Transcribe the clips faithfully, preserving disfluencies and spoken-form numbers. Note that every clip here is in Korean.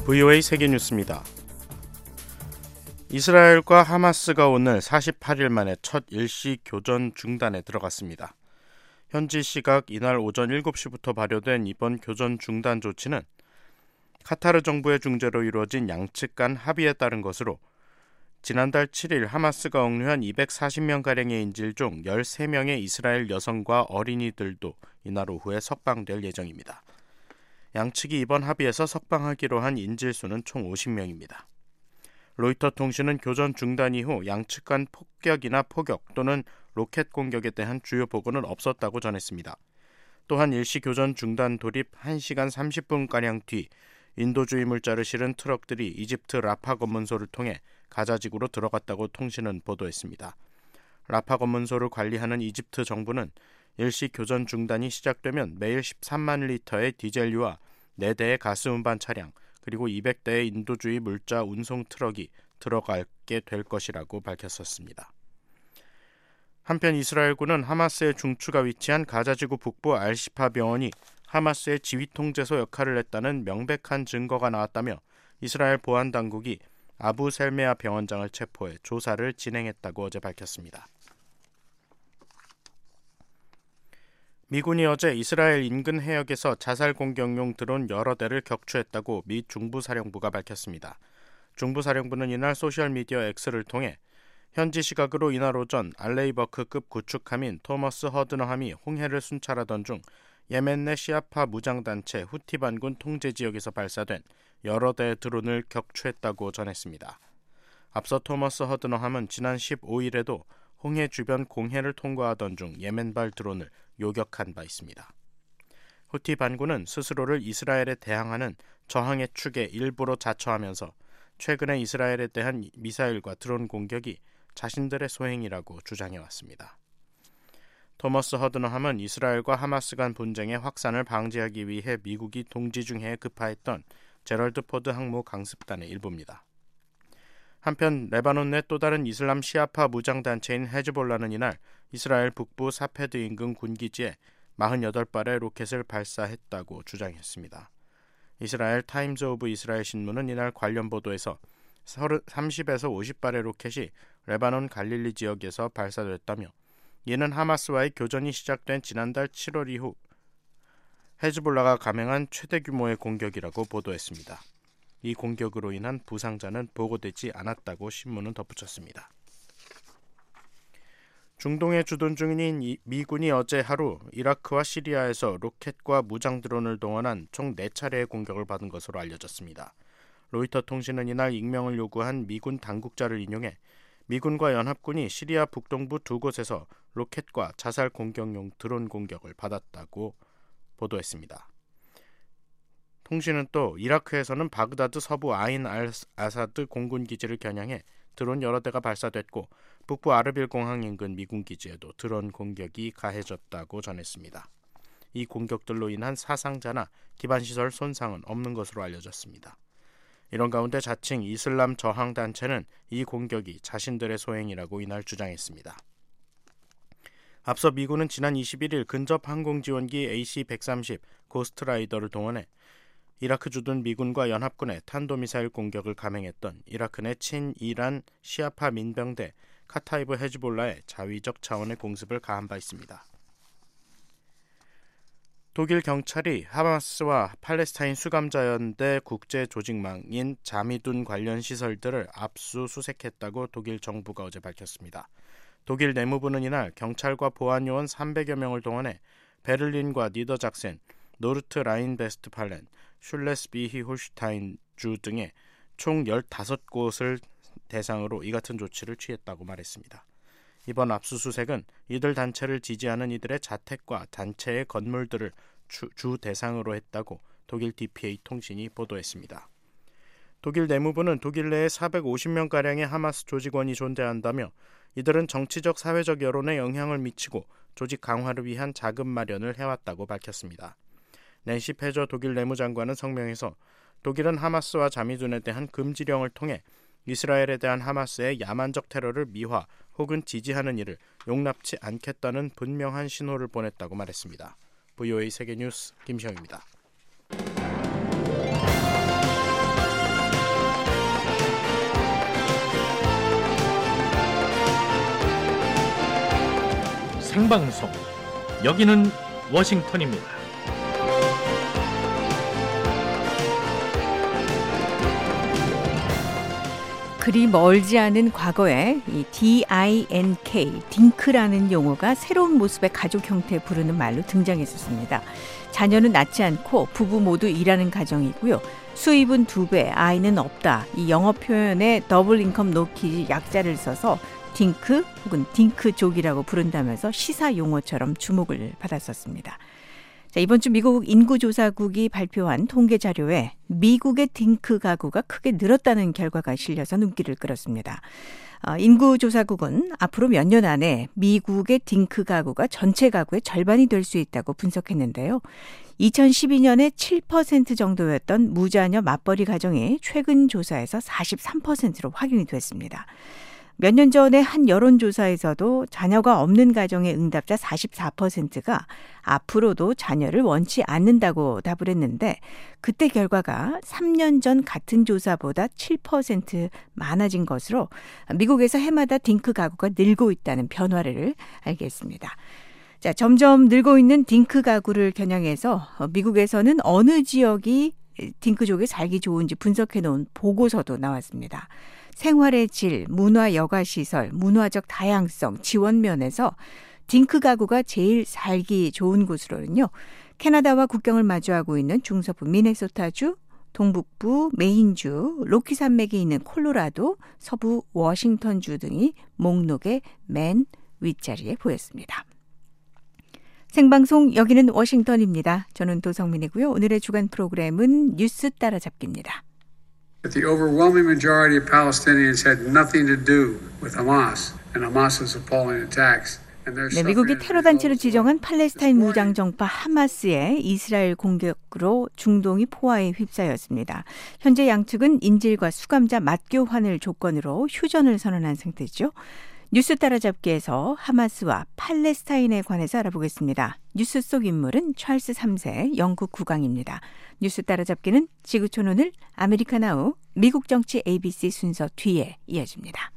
브이오에이 세계뉴스입니다. 이스라엘과 하마스가 오늘 사십팔 일 만에 첫 일시 교전 중단에 들어갔습니다. 현지 시각 이날 오전 일곱 시부터 발효된 이번 교전 중단 조치는 카타르 정부의 중재로 이루어진 양측 간 합의에 따른 것으로 지난달 칠 일 하마스가 억류한 이백사십 명가량의 인질 중 열세 명의 이스라엘 여성과 어린이들도 이날 오후에 석방될 예정입니다. 양측이 이번 합의에서 석방하기로 한 인질 수는 총 오십 명입니다. 로이터 통신은 교전 중단 이후 양측 간 폭격이나 포격 또는 로켓 공격에 대한 주요 보고는 없었다고 전했습니다. 또한 일시 교전 중단 돌입 한 시간 삼십 분가량 뒤 인도주의 물자를 실은 트럭들이 이집트 라파 검문소를 통해 가자지구로 들어갔다고 통신은 보도했습니다. 라파 검문소를 관리하는 이집트 정부는 일시 교전 중단이 시작되면 매일 십삼만 리터의 디젤유와 네 대의 가스 운반 차량 그리고 이백 대의 인도주의 물자 운송 트럭이 들어가게 될 것이라고 밝혔었습니다. 한편 이스라엘군은 하마스의 중추가 위치한 가자지구 북부 알시파 병원이 하마스의 지휘통제소 역할을 했다는 명백한 증거가 나왔다며 이스라엘 보안당국이 아부 셀메아 병원장을 체포해 조사를 진행했다고 어제 밝혔습니다. 미군이 어제 이스라엘 인근 해역에서 자살 공격용 드론 여러 대를 격추했다고 미 중부사령부가 밝혔습니다. 중부사령부는 이날 소셜미디어 X를 통해 현지 시각으로 이날 오전 알레이버크급 구축함인 토머스 허드너함이 홍해를 순찰하던 중 예멘 내 시아파 무장단체 후티 반군 통제 지역에서 발사된 여러 대의 드론을 격추했다고 전했습니다. 앞서 토머스 허드너함은 지난 십오 일에도 홍해 주변 공해를 통과하던 중 예멘발 드론을 요격한 바 있습니다. 후티 반군은 스스로를 이스라엘에 대항하는 저항의 축의 일부로 자처하면서 최근에 이스라엘에 대한 미사일과 드론 공격이 자신들의 소행이라고 주장해왔습니다. 토머스 허드너함은 이스라엘과 하마스 간 분쟁의 확산을 방지하기 위해 미국이 동지 중해에 급파했던 제럴드 포드 항모 강습단의 일부입니다. 한편 레바논 내 또 다른 이슬람 시아파 무장단체인 헤즈볼라는 이날 이스라엘 북부 사페드 인근 군기지에 사십팔 발의 로켓을 발사했다고 주장했습니다. 이스라엘 타임즈 오브 이스라엘 신문은 이날 관련 보도에서 삼십에서 오십 발의 로켓이 레바논 갈릴리 지역에서 발사됐다며 이는 하마스와의 교전이 시작된 지난달 칠월 이후 헤즈볼라가 감행한 최대 규모의 공격이라고 보도했습니다. 이 공격으로 인한 부상자는 보고되지 않았다고 신문은 덧붙였습니다. 중동에 주둔 중인 미군이 어제 하루 이라크와 시리아에서 로켓과 무장 드론을 동원한 총 네 차례의 공격을 받은 것으로 알려졌습니다. 로이터 통신은 이날 익명을 요구한 미군 당국자를 인용해 미군과 연합군이 시리아 북동부 두 곳에서 로켓과 자살 공격용 드론 공격을 받았다고 보도했습니다. 통신은 또 이라크에서는 바그다드 서부 아인 알 아사드 공군 기지를 겨냥해 드론 여러 대가 발사됐고 북부 아르빌 공항 인근 미군 기지에도 드론 공격이 가해졌다고 전했습니다. 이 공격들로 인한 사상자나 기반시설 손상은 없는 것으로 알려졌습니다. 이런 가운데 자칭 이슬람 저항 단체는 이 공격이 자신들의 소행이라고 이날 주장했습니다. 앞서 미군은 지난 이십일 일 근접 항공지원기 에이씨 백삼십 고스트라이더를 동원해 이라크 주둔 미군과 연합군의 탄도미사일 공격을 감행했던 이라크 내 친이란 시아파 민병대 카타이브 헤즈볼라의 자위적 차원의 공습을 가한 바 있습니다. 독일 경찰이 하마스와 팔레스타인 수감자연대 국제조직망인 자미둔 관련 시설들을 압수수색했다고 독일 정부가 어제 밝혔습니다. 독일 내무부는 이날 경찰과 보안요원 삼백여 명을 동원해 베를린과 니더작센, 노르트 라인베스트팔렌, 슐레스비히 홀슈타인 주 등의 총 열다섯 곳을 대상으로 이 같은 조치를 취했다고 말했습니다. 이번 압수수색은 이들 단체를 지지하는 이들의 자택과 단체의 건물들을 주, 주 대상으로 했다고 독일 디피에이 통신이 보도했습니다. 독일 내무부는 독일 내에 사백오십 명가량의 하마스 조직원이 존재한다며 이들은 정치적 사회적 여론에 영향을 미치고 조직 강화를 위한 자금 마련을 해왔다고 밝혔습니다. 낸시 페저 독일 내무장관은 성명에서 독일은 하마스와 자미둔에 대한 금지령을 통해 이스라엘에 대한 하마스의 야만적 테러를 미화 혹은 지지하는 일을 용납치 않겠다는 분명한 신호를 보냈다고 말했습니다. 브이오에이 세계뉴스 김시영입니다. 생방송. 여기는 워싱턴입니다. 그리 멀지 않은 과거에 이 딩크, 딩크라는 용어가 새로운 모습의 가족 형태에 부르는 말로 등장했었습니다. 자녀는 낳지 않고 부부 모두 일하는 가정이고요. 수입은 두 배, 아이는 없다. 이 영어 표현에 더블 인컴 노 키즈 약자를 써서 딩크 혹은 딩크족이라고 부른다면서 시사 용어처럼 주목을 받았었습니다. 자, 이번 주 미국 인구조사국이 발표한 통계 자료에 미국의 딩크 가구가 크게 늘었다는 결과가 실려서 눈길을 끌었습니다. 어, 인구조사국은 앞으로 몇 년 안에 미국의 딩크 가구가 전체 가구의 절반이 될 수 있다고 분석했는데요. 이천십이 년에 칠 퍼센트 정도였던 무자녀 맞벌이 가정이 최근 조사에서 사십삼 퍼센트로 확인이 됐습니다. 몇 년 전에 한 여론조사에서도 자녀가 없는 가정의 응답자 사십사 퍼센트가 앞으로도 자녀를 원치 않는다고 답을 했는데 그때 결과가 삼 년 전 같은 조사보다 칠 퍼센트 많아진 것으로 미국에서 해마다 딩크 가구가 늘고 있다는 변화를 알게 했습니다. 자, 점점 늘고 있는 딩크 가구를 겨냥해서 미국에서는 어느 지역이 딩크족에 살기 좋은지 분석해 놓은 보고서도 나왔습니다. 생활의 질, 문화 여가시설, 문화적 다양성, 지원 면에서 딩크 가구가 제일 살기 좋은 곳으로는요. 캐나다와 국경을 마주하고 있는 중서부 미네소타주, 동북부 메인주, 로키 산맥이 있는 콜로라도, 서부 워싱턴주 등이 목록의 맨 윗자리에 보였습니다. 생방송 여기는 워싱턴입니다. 저는 도성민이고요. 오늘의 주간 프로그램은 뉴스 따라잡기입니다. But the overwhelming majority of Palestinians had nothing to do with Hamas and Hamas's appalling attacks. 네, 미국이 테러 단체로 지정한 팔레스타인 무장 정파 하마스의 이스라엘 공격으로 중동이 포화에 휩싸였습니다. 현재 양측은 인질과 수감자 맞교환을 조건으로 휴전을 선언한 상태죠. 뉴스 따라잡기에서 하마스와 팔레스타인에 관해서 알아보겠습니다. 뉴스 속 인물은 찰스 삼 세 영국 국왕입니다. 뉴스 따라잡기는 지구촌 오늘 아메리카나우 미국 정치 에이비씨 순서 뒤에 이어집니다.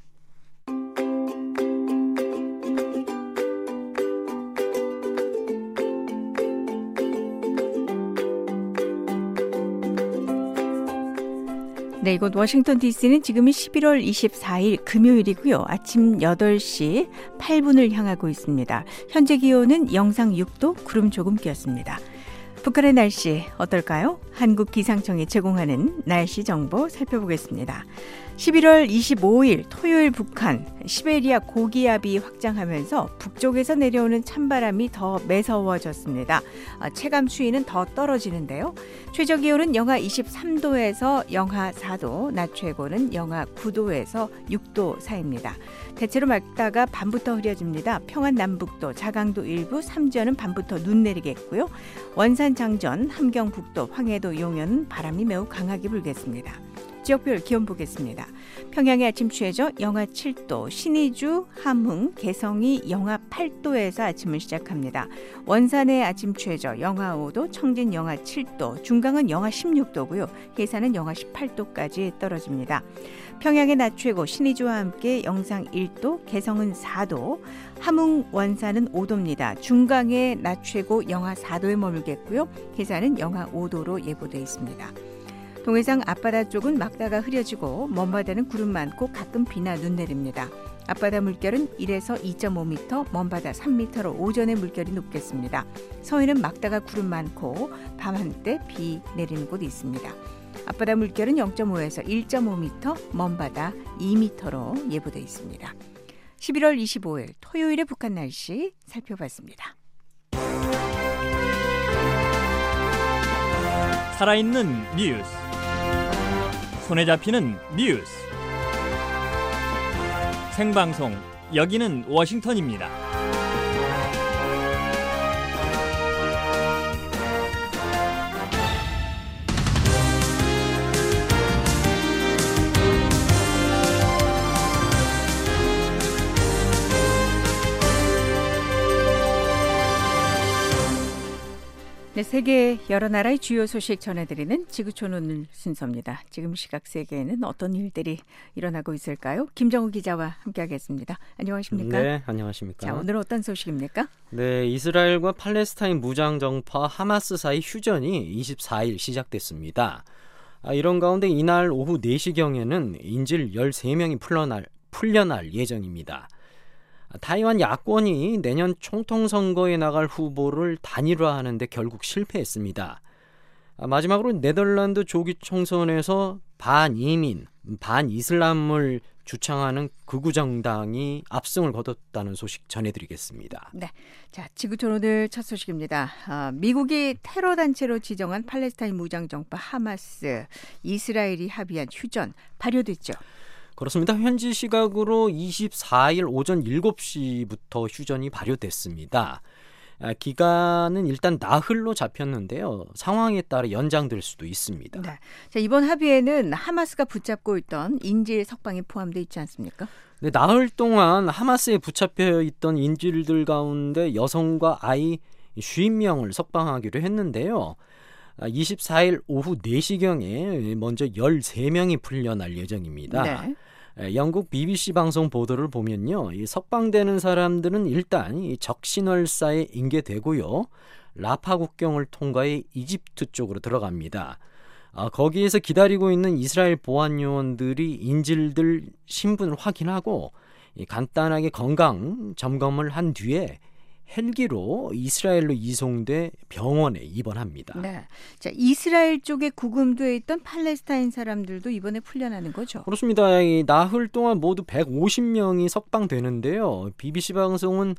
네, 이곳 워싱턴 디씨는 지금이 십일월 이십사일 금요일이고요. 아침 여덟 시 팔 분을 향하고 있습니다. 현재 기온은 영상 육 도, 구름 조금 끼었습니다. 북한의 날씨 어떨까요? 한국기상청이 제공하는 날씨 정보 살펴보겠습니다. 십일월 이십오일 토요일 북한, 시베리아 고기압이 확장하면서 북쪽에서 내려오는 찬바람이 더 매서워졌습니다. 체감 수위는 더 떨어지는데요. 최저 기온은 영하 이십삼 도에서 영하 사 도, 낮 최고는 영하 구 도에서 육 도 사이입니다. 대체로 맑다가 밤부터 흐려집니다. 평안 남북도, 자강도 일부, 삼지연은 밤부터 눈 내리겠고요. 원산 장전, 함경 북도, 황해도 용현은 바람이 매우 강하게 불겠습니다. 지역별 기온 보겠습니다. 평양의 아침 최저 영하 칠 도, 신의주, 함흥, 개성이 영하 팔 도에서 아침을 시작합니다. 원산의 아침 최저 영하 오 도, 청진 영하 칠 도, 중강은 영하 십육 도고요. 해산은 영하 십팔 도까지 떨어집니다. 평양의 낮 최고 신의주와 함께 영상 일 도, 개성은 사 도, 함흥, 원산은 오 도입니다. 중강의 낮 최고 영하 사 도에 머물겠고요. 해산은 영하 오 도로 예보되어 있습니다. 동해상 앞바다 쪽은 막다가 흐려지고 먼바다는 구름 많고 가끔 비나 눈 내립니다. 앞바다 물결은 일에서 이 점 오 미터, 먼바다 삼 미터로 오전에 물결이 높겠습니다. 서해는 막다가 구름 많고 밤 한때 비 내리는 곳이 있습니다. 앞바다 물결은 영 점 오에서 일 점 오 미터, 먼바다 이 미터로 예보되어 있습니다. 십일월 이십오일 토요일의 북한 날씨 살펴봤습니다. 살아있는 뉴스, 손에 잡히는 뉴스, 생방송 여기는 워싱턴입니다. 네, 세계 여러 나라의 주요 소식 전해드리는 지구촌 오늘 순서입니다. 지금 시각 세계에는 어떤 일들이 일어나고 있을까요? 김정우 기자와 함께하겠습니다. 안녕하십니까? 네, 안녕하십니까? 자, 오늘 어떤 소식입니까? 네, 이스라엘과 팔레스타인 무장정파 하마스 사이 휴전이 이십사 일 시작됐습니다. 아, 이런 가운데 이날 오후 네 시경에는 인질 열세 명이 풀려날, 풀려날 예정입니다. 타이완 야권이 내년 총통선거에 나갈 후보를 단일화하는데 결국 실패했습니다. 마지막으로 네덜란드 조기 총선에서 반이민, 반이슬람을 주창하는 극우 정당이 압승을 거뒀다는 소식 전해드리겠습니다. 네, 자 지구촌 오늘 첫 소식입니다. 아, 미국이 테러 단체로 지정한 팔레스타인 무장정파 하마스, 이스라엘이 합의한 휴전 발효됐죠. 그렇습니다. 현지 시각으로 이십사 일 오전 일곱 시부터 휴전이 발효됐습니다. 기간은 일단 나흘로 잡혔는데요. 상황에 따라 연장될 수도 있습니다. 네. 자, 이번 합의에는 하마스가 붙잡고 있던 인질 석방이 포함되어 있지 않습니까? 네, 나흘 동안 하마스에 붙잡혀 있던 인질들 가운데 여성과 아이 오십 명을 석방하기로 했는데요. 이십사 일 오후 네 시경에 먼저 열세 명이 풀려날 예정입니다. 네. 영국 비비씨 방송 보도를 보면요, 이 석방되는 사람들은 일단 이 적신월사에 인계되고요, 라파 국경을 통과해 이집트 쪽으로 들어갑니다. 아, 거기에서 기다리고 있는 이스라엘 보안 요원들이 인질들 신분을 확인하고 이 간단하게 건강 점검을 한 뒤에 헬기로 이스라엘로 이송돼 병원에 입원합니다. 네, 자 이스라엘 쪽에 구금돼 있던 팔레스타인 사람들도 이번에 풀려나는 거죠? 그렇습니다. 이 나흘 동안 모두 백오십 명이 석방되는데요. 비비씨 방송은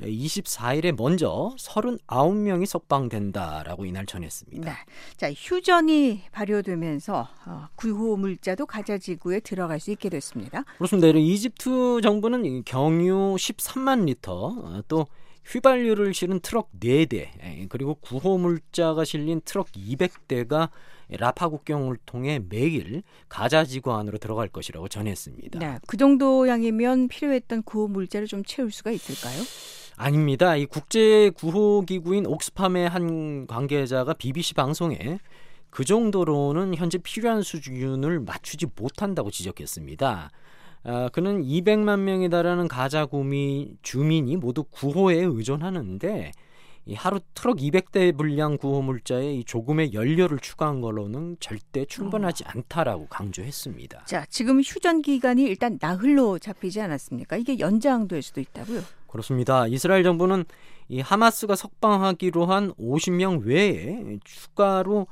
이십사 일에 먼저 삼십구 명이 석방된다라고 이날 전했습니다. 네, 자 휴전이 발효되면서 어, 구호 물자도 가자 지구에 들어갈 수 있게 됐습니다. 그렇습니다. 이집트 정부는 경유 십삼만 리터, 또 휘발유를 실은 트럭 네 대, 그리고 구호물자가 실린 트럭 이백 대가 라파 국경을 통해 매일 가자 지구 안으로 들어갈 것이라고 전했습니다. 네, 그 정도 양이면 필요했던 구호물자를 좀 채울 수가 있을까요? 아닙니다. 이 국제 구호 기구인 옥스팜의 한 관계자가 비비씨 방송에 그 정도로는 현재 필요한 수준을 맞추지 못한다고 지적했습니다. 아, 그는 이백만 명에 달하는 가자 구미 주민이 모두 구호에 의존하는데 이 하루 트럭 이백 대 분량 구호 물자에 이 조금의 연료를 추가한 걸로는 절대 충분하지 않다라고 강조했습니다. 자, 지금 휴전 기간이 일단 나흘로 잡히지 않았습니까? 이게 연장될 수도 있다고요? 그렇습니다. 이스라엘 정부는 이 하마스가 석방하기로 한 오십 명 외에 추가로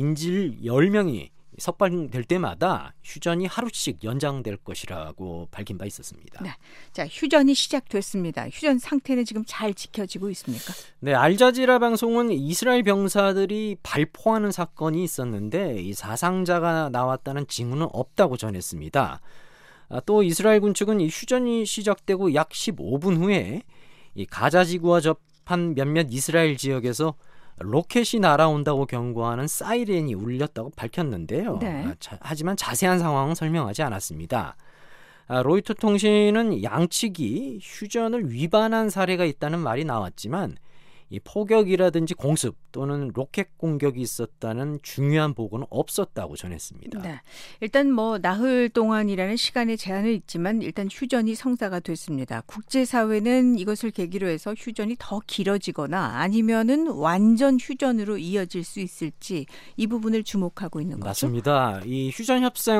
인질 열 명이 석방될 때마다 휴전이 하루씩 연장될 것이라고 밝힌 바 있었습니다. 네, 자 휴전이 시작됐습니다. 휴전 상태는 지금 잘 지켜지고 있습니까? 네, 알자지라 방송은 이스라엘 병사들이 발포하는 사건이 있었는데 이 사상자가 나왔다는 징후는 없다고 전했습니다. 아, 또 이스라엘 군 측은 이 휴전이 시작되고 약 십오 분 후에 이 가자 지구와 접한 몇몇 이스라엘 지역에서 로켓이 날아온다고 경고하는 사이렌이 울렸다고 밝혔는데요. 네. 아, 자, 하지만 자세한 상황은 설명하지 않았습니다. 아, 로이터 통신은 양측이 휴전을 위반한 사례가 있다는 말이 나왔지만 이 포격이라든지 공습 또는 로켓 공격이 있었다는 중요한 보고는 없었다고 전했습니다. 네, 일단 뭐 나흘 동안이라는 시간의 제한은 있지만 일단 휴전이 성사가 됐습니다. 국제사회는 이것을 계기로 해서 휴전이 더 길어지거나 아니면은 완전 휴전으로 이어질 수 있을지 이 부분을 주목하고 있는 거죠. 맞습니다. 이 휴전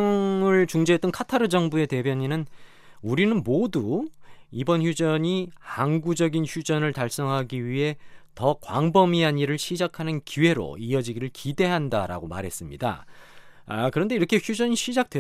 협상을 중재했던 카타르 정부의 대변인은 우리는 모두 이번 휴전이 항구적인 휴전을 달성하기 위해 더 광범위한 일을 시작하는 기회로 이어지기를 기대한다라고 말했습니다. 아, 그런데 이렇게 휴전이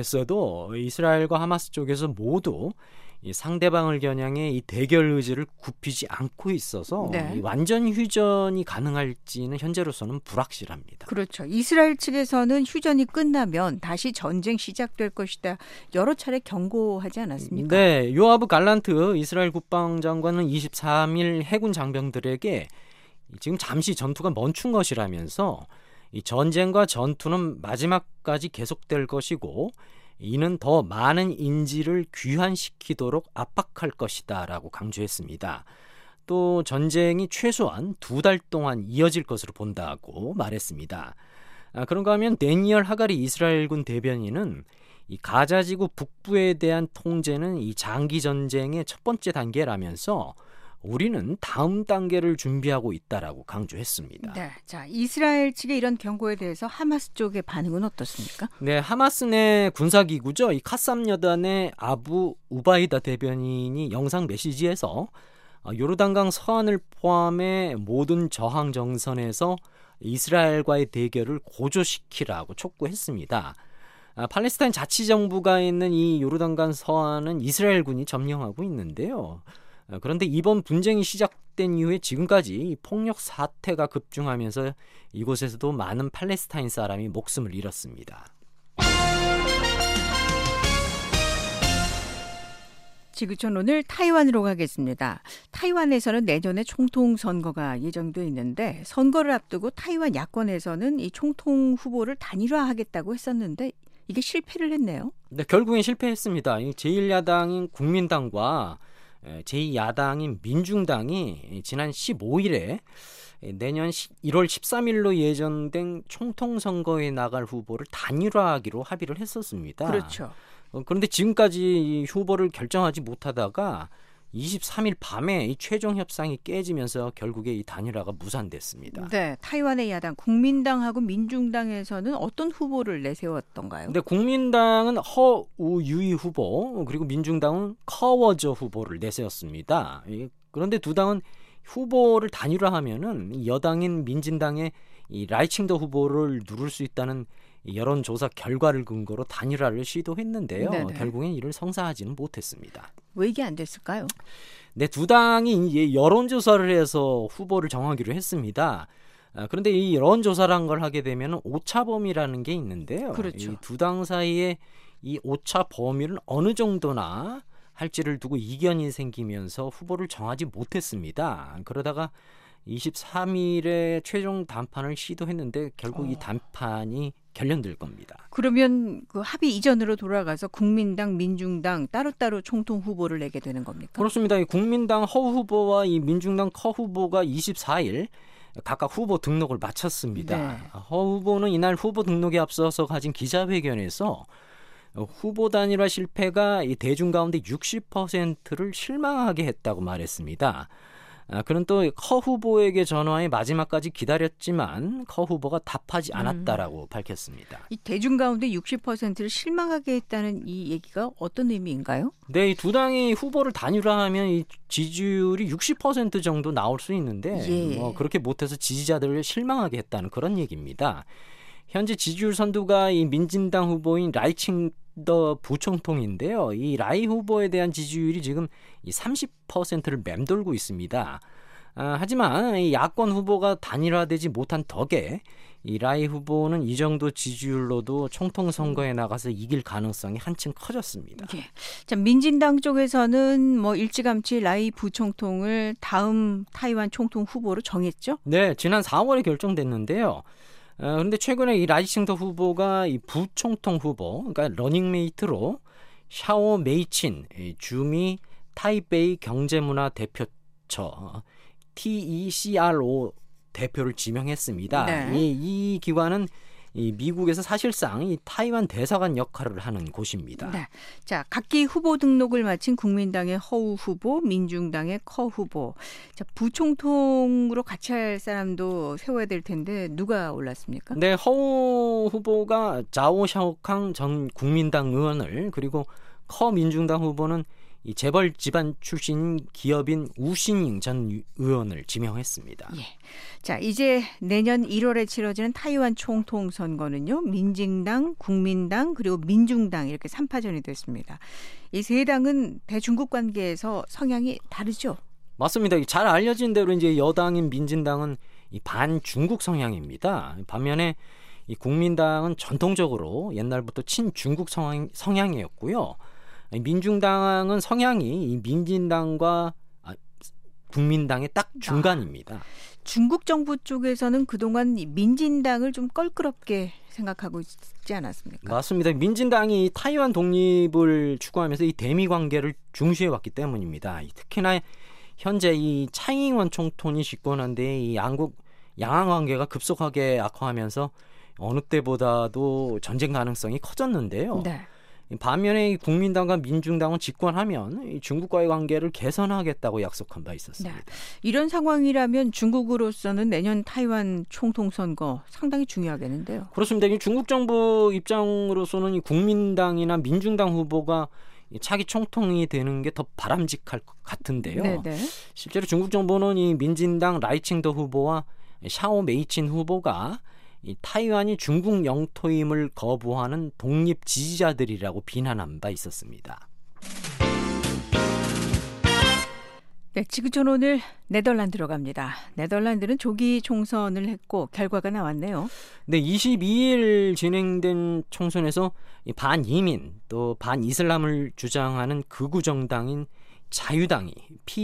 시작됐어도 이스라엘과 하마스 쪽에서 모두 이 상대방을 겨냥해 이 대결 의지를 굽히지 않고 있어서 네. 이 완전 휴전이 가능할지는 현재로서는 불확실합니다. 그렇죠. 이스라엘 측에서는 휴전이 끝나면 다시 전쟁 시작될 것이다. 여러 차례 경고하지 않았습니까? 네, 요아브 갈란트 이스라엘 국방장관은 이십삼 일 해군 장병들에게 지금 잠시 전투가 멈춘 것이라면서 이 전쟁과 전투는 마지막까지 계속될 것이고 이는 더 많은 인질을 귀환시키도록 압박할 것이다 라고 강조했습니다. 또 전쟁이 최소한 두 달 동안 이어질 것으로 본다고 말했습니다. 아, 그런가 하면 데니얼 하가리 이스라엘군 대변인은 이 가자지구 북부에 대한 통제는 이 장기 전쟁의 첫 번째 단계라면서 우리는 다음 단계를 준비하고 있다라고 강조했습니다. 네, 자 이스라엘 측의 이런 경고에 대해서 하마스 쪽의 반응은 어떻습니까? 네, 하마스 내 군사기구죠. 이 카삼 여단의 아부 우바이다 대변인이 영상 메시지에서 요르단강 서안을 포함해 모든 저항 정선에서 이스라엘과의 대결을 고조시키라고 촉구했습니다. 아, 팔레스타인 자치정부가 있는 이 요르단강 서안은 이스라엘군이 점령하고 있는데요. 아, 그런데 이번 분쟁이 시작된 이후에 지금까지 폭력 사태가 급증하면서 이곳에서도 많은 팔레스타인 사람이 목숨을 잃었습니다. 지구촌 오늘 타이완으로 가겠습니다. 타이완에서는 내년에 총통 선거가 예정돼 있는데 선거를 앞두고 타이완 야권에서는 이 총통 후보를 단일화하겠다고 했었는데 이게 실패를 했네요. 네, 결국엔 실패했습니다. 제일 야당인 국민당과 제이 야당인 민중당이 지난 십오일에 내년 일월 십삼일로 예정된 총통 선거에 나갈 후보를 단일화하기로 합의를 했었습니다. 그렇죠. 그런데 지금까지 후보를 결정하지 못하다가 이십삼일 밤에 이 최종 협상이 깨지면서 결국에 이 단일화가 무산됐습니다. 네, 타이완의 야당 국민당하고 민중당에서는 어떤 후보를 내세웠던가요? 근데 국민당은 허우유이 후보 그리고 민중당은 커워저 후보를 내세웠습니다. 그런데 두 당은 후보를 단일화하면은 여당인 민진당의 이 라이칭더 후보를 누를 수 있다는 여론조사 결과를 근거로 단일화를 시도했는데요. 네네. 결국엔 이를 성사하지는 못했습니다. 왜 이게 안 됐을까요? 네, 두 당이 여론조사를 해서 후보를 정하기로 했습니다. 아, 그런데 이 여론조사란 걸 하게 되면 오차 범위라는 게 있는데요. 그렇죠. 이 두 당 사이에 이 오차 범위를 어느 정도나 할지를 두고 이견이 생기면서 후보를 정하지 못했습니다. 그러다가 이십삼일에 최종 담판을 시도했는데 결국 어. 이 담판이 결렬될 겁니다. 그러면 그 합의 이전으로 돌아가서 국민당, 민중당 따로따로 총통 후보를 내게 되는 겁니까? 그렇습니다. 이 국민당 허 후보와 이 민중당 커 후보가 이십사일 각각 후보 등록을 마쳤습니다. 네. 허 후보는 이날 후보 등록에 앞서서 가진 기자회견에서 후보 단일화 실패가 이 대중 가운데 육십 퍼센트를 실망하게 했다고 말했습니다. 아, 그는 또 커 후보에게 전화해 마지막까지 기다렸지만 커 후보가 답하지 않았다라고 음. 밝혔습니다. 이 대중 가운데 육십 퍼센트를 실망하게 했다는 이 얘기가 어떤 의미인가요? 네, 이 두 당이 후보를 단일화하면 이 지지율이 육십 퍼센트 정도 나올 수 있는데 예. 뭐 그렇게 못해서 지지자들을 실망하게 했다는 그런 얘기입니다. 현재 지지율 선두가 이 민진당 후보인 라이칭더 부총통인데요. 이 라이 후보에 대한 지지율이 지금 이 삼십 퍼센트를 맴돌고 있습니다. 아, 하지만 이 야권 후보가 단일화되지 못한 덕에 이 라이 후보는 이 정도 지지율로도 총통 선거에 나가서 이길 가능성이 한층 커졌습니다. 예. 자, 민진당 쪽에서는 뭐 일찌감치 라이 부총통을 다음 타이완 총통 후보로 정했죠? 네, 지난 사월에 결정됐는데요. 어, 그런데 최근에 이 라이칭더 후보가 이 부총통 후보, 그러니까 러닝메이트로 샤오 메이친 주미 타이베이 경제문화 대표처 티이씨알오 대표를 지명했습니다. 네. 이, 이 기관은 이 미국에서 사실상 이 타이완 대사관 역할을 하는 곳입니다. 네. 자, 각기 후보 등록을 마친 국민당의 허우 후보, 민중당의 커 후보. 자, 부총통으로 같이 할 사람도 세워야 될 텐데 누가 올랐습니까? 네, 허우 후보가 자오 샤오캉 전 국민당 의원을 그리고 커 민중당 후보는 이 재벌 집안 출신 기업인 우신잉 전 의원을 지명했습니다. 예. 자, 이제 내년 일월에 치러지는 타이완 총통 선거는요. 민진당, 국민당 그리고 민중당 이렇게 삼파전이 됐습니다. 이 세 당은 대중국 관계에서 성향이 다르죠. 맞습니다. 잘 알려진 대로 이제 여당인 민진당은 이 반중국 성향입니다. 반면에 이 국민당은 전통적으로 옛날부터 친중국 성향, 성향이었고요. 민중당은 성향이 이 민진당과 국민당의 딱 중간입니다. 아, 중국 정부 쪽에서는 그동안 민진당을 좀 껄끄럽게 생각하고 있지 않았습니까? 맞습니다. 민진당이 타이완 독립을 추구하면서 이 대미 관계를 중시해왔기 때문입니다. 특히나 현재 이 차이잉원 총통이 집권한 뒤에 이 양국 양안 관계가 급속하게 악화하면서 어느 때보다도 전쟁 가능성이 커졌는데요. 네. 반면에 이 국민당과 민중당은 집권하면 이 중국과의 관계를 개선하겠다고 약속한 바 있었습니다. 네. 이런 상황이라면 중국으로서는 내년 타이완 총통 선거 상당히 중요하겠는데요. 그렇습니다. 이 중국 정부 입장으로서는 이 국민당이나 민중당 후보가 이 차기 총통이 되는 게 더 바람직할 것 같은데요. 네네. 실제로 중국 정부는 이 민진당 라이칭더 후보와 샤오 메이친 후보가 이 타이완이 중국 영토임을 거부하는 독립 지지자들이라고 비난한 바 있었습니다. 네, 지구촌 오늘 네덜란드로 갑니다. 네덜란드는 조기 총선을 했고 결과가 나왔네요. 네, 이십이일 진행된 총선에서 이 반이민 또 반이슬람을 주장하는 극우 정당인 자유당이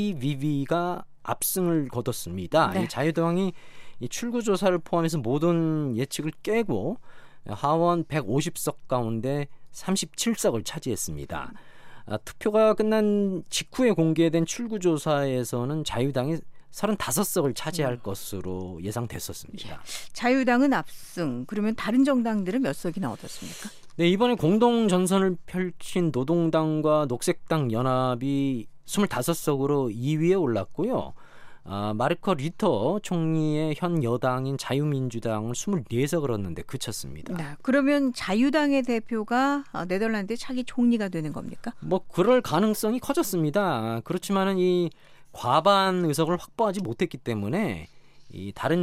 피브이비가 압승을 거뒀습니다. 네. 이 자유당이 이 출구조사를 포함해서 모든 예측을 깨고 하원 백오십 석 가운데 삼십칠 석을 차지했습니다. 아, 투표가 끝난 직후에 공개된 출구조사에서는 자유당이 서른다섯 석을 차지할 음. 것으로 예상됐었습니다. 자유당은 압승. 그러면 다른 정당들은 몇 석이나 얻었습니까? 네, 이번에 공동 전선을 펼친 노동당과 녹색당 연합이 스물다섯 석으로 이 위에 올랐고요. 아, 마르크 리터 총리의 현 여당인 자유민주당은 이십사 석을 얻는데 그쳤습니다. 네, 그러면 자유당의 대표가 네덜란드의 차기 총리가 되는 겁니까? 뭐 그럴 가능성이 커졌습니다. 그렇지만은 이 과반 의석을 확보하지 못했기 때문에 이 다른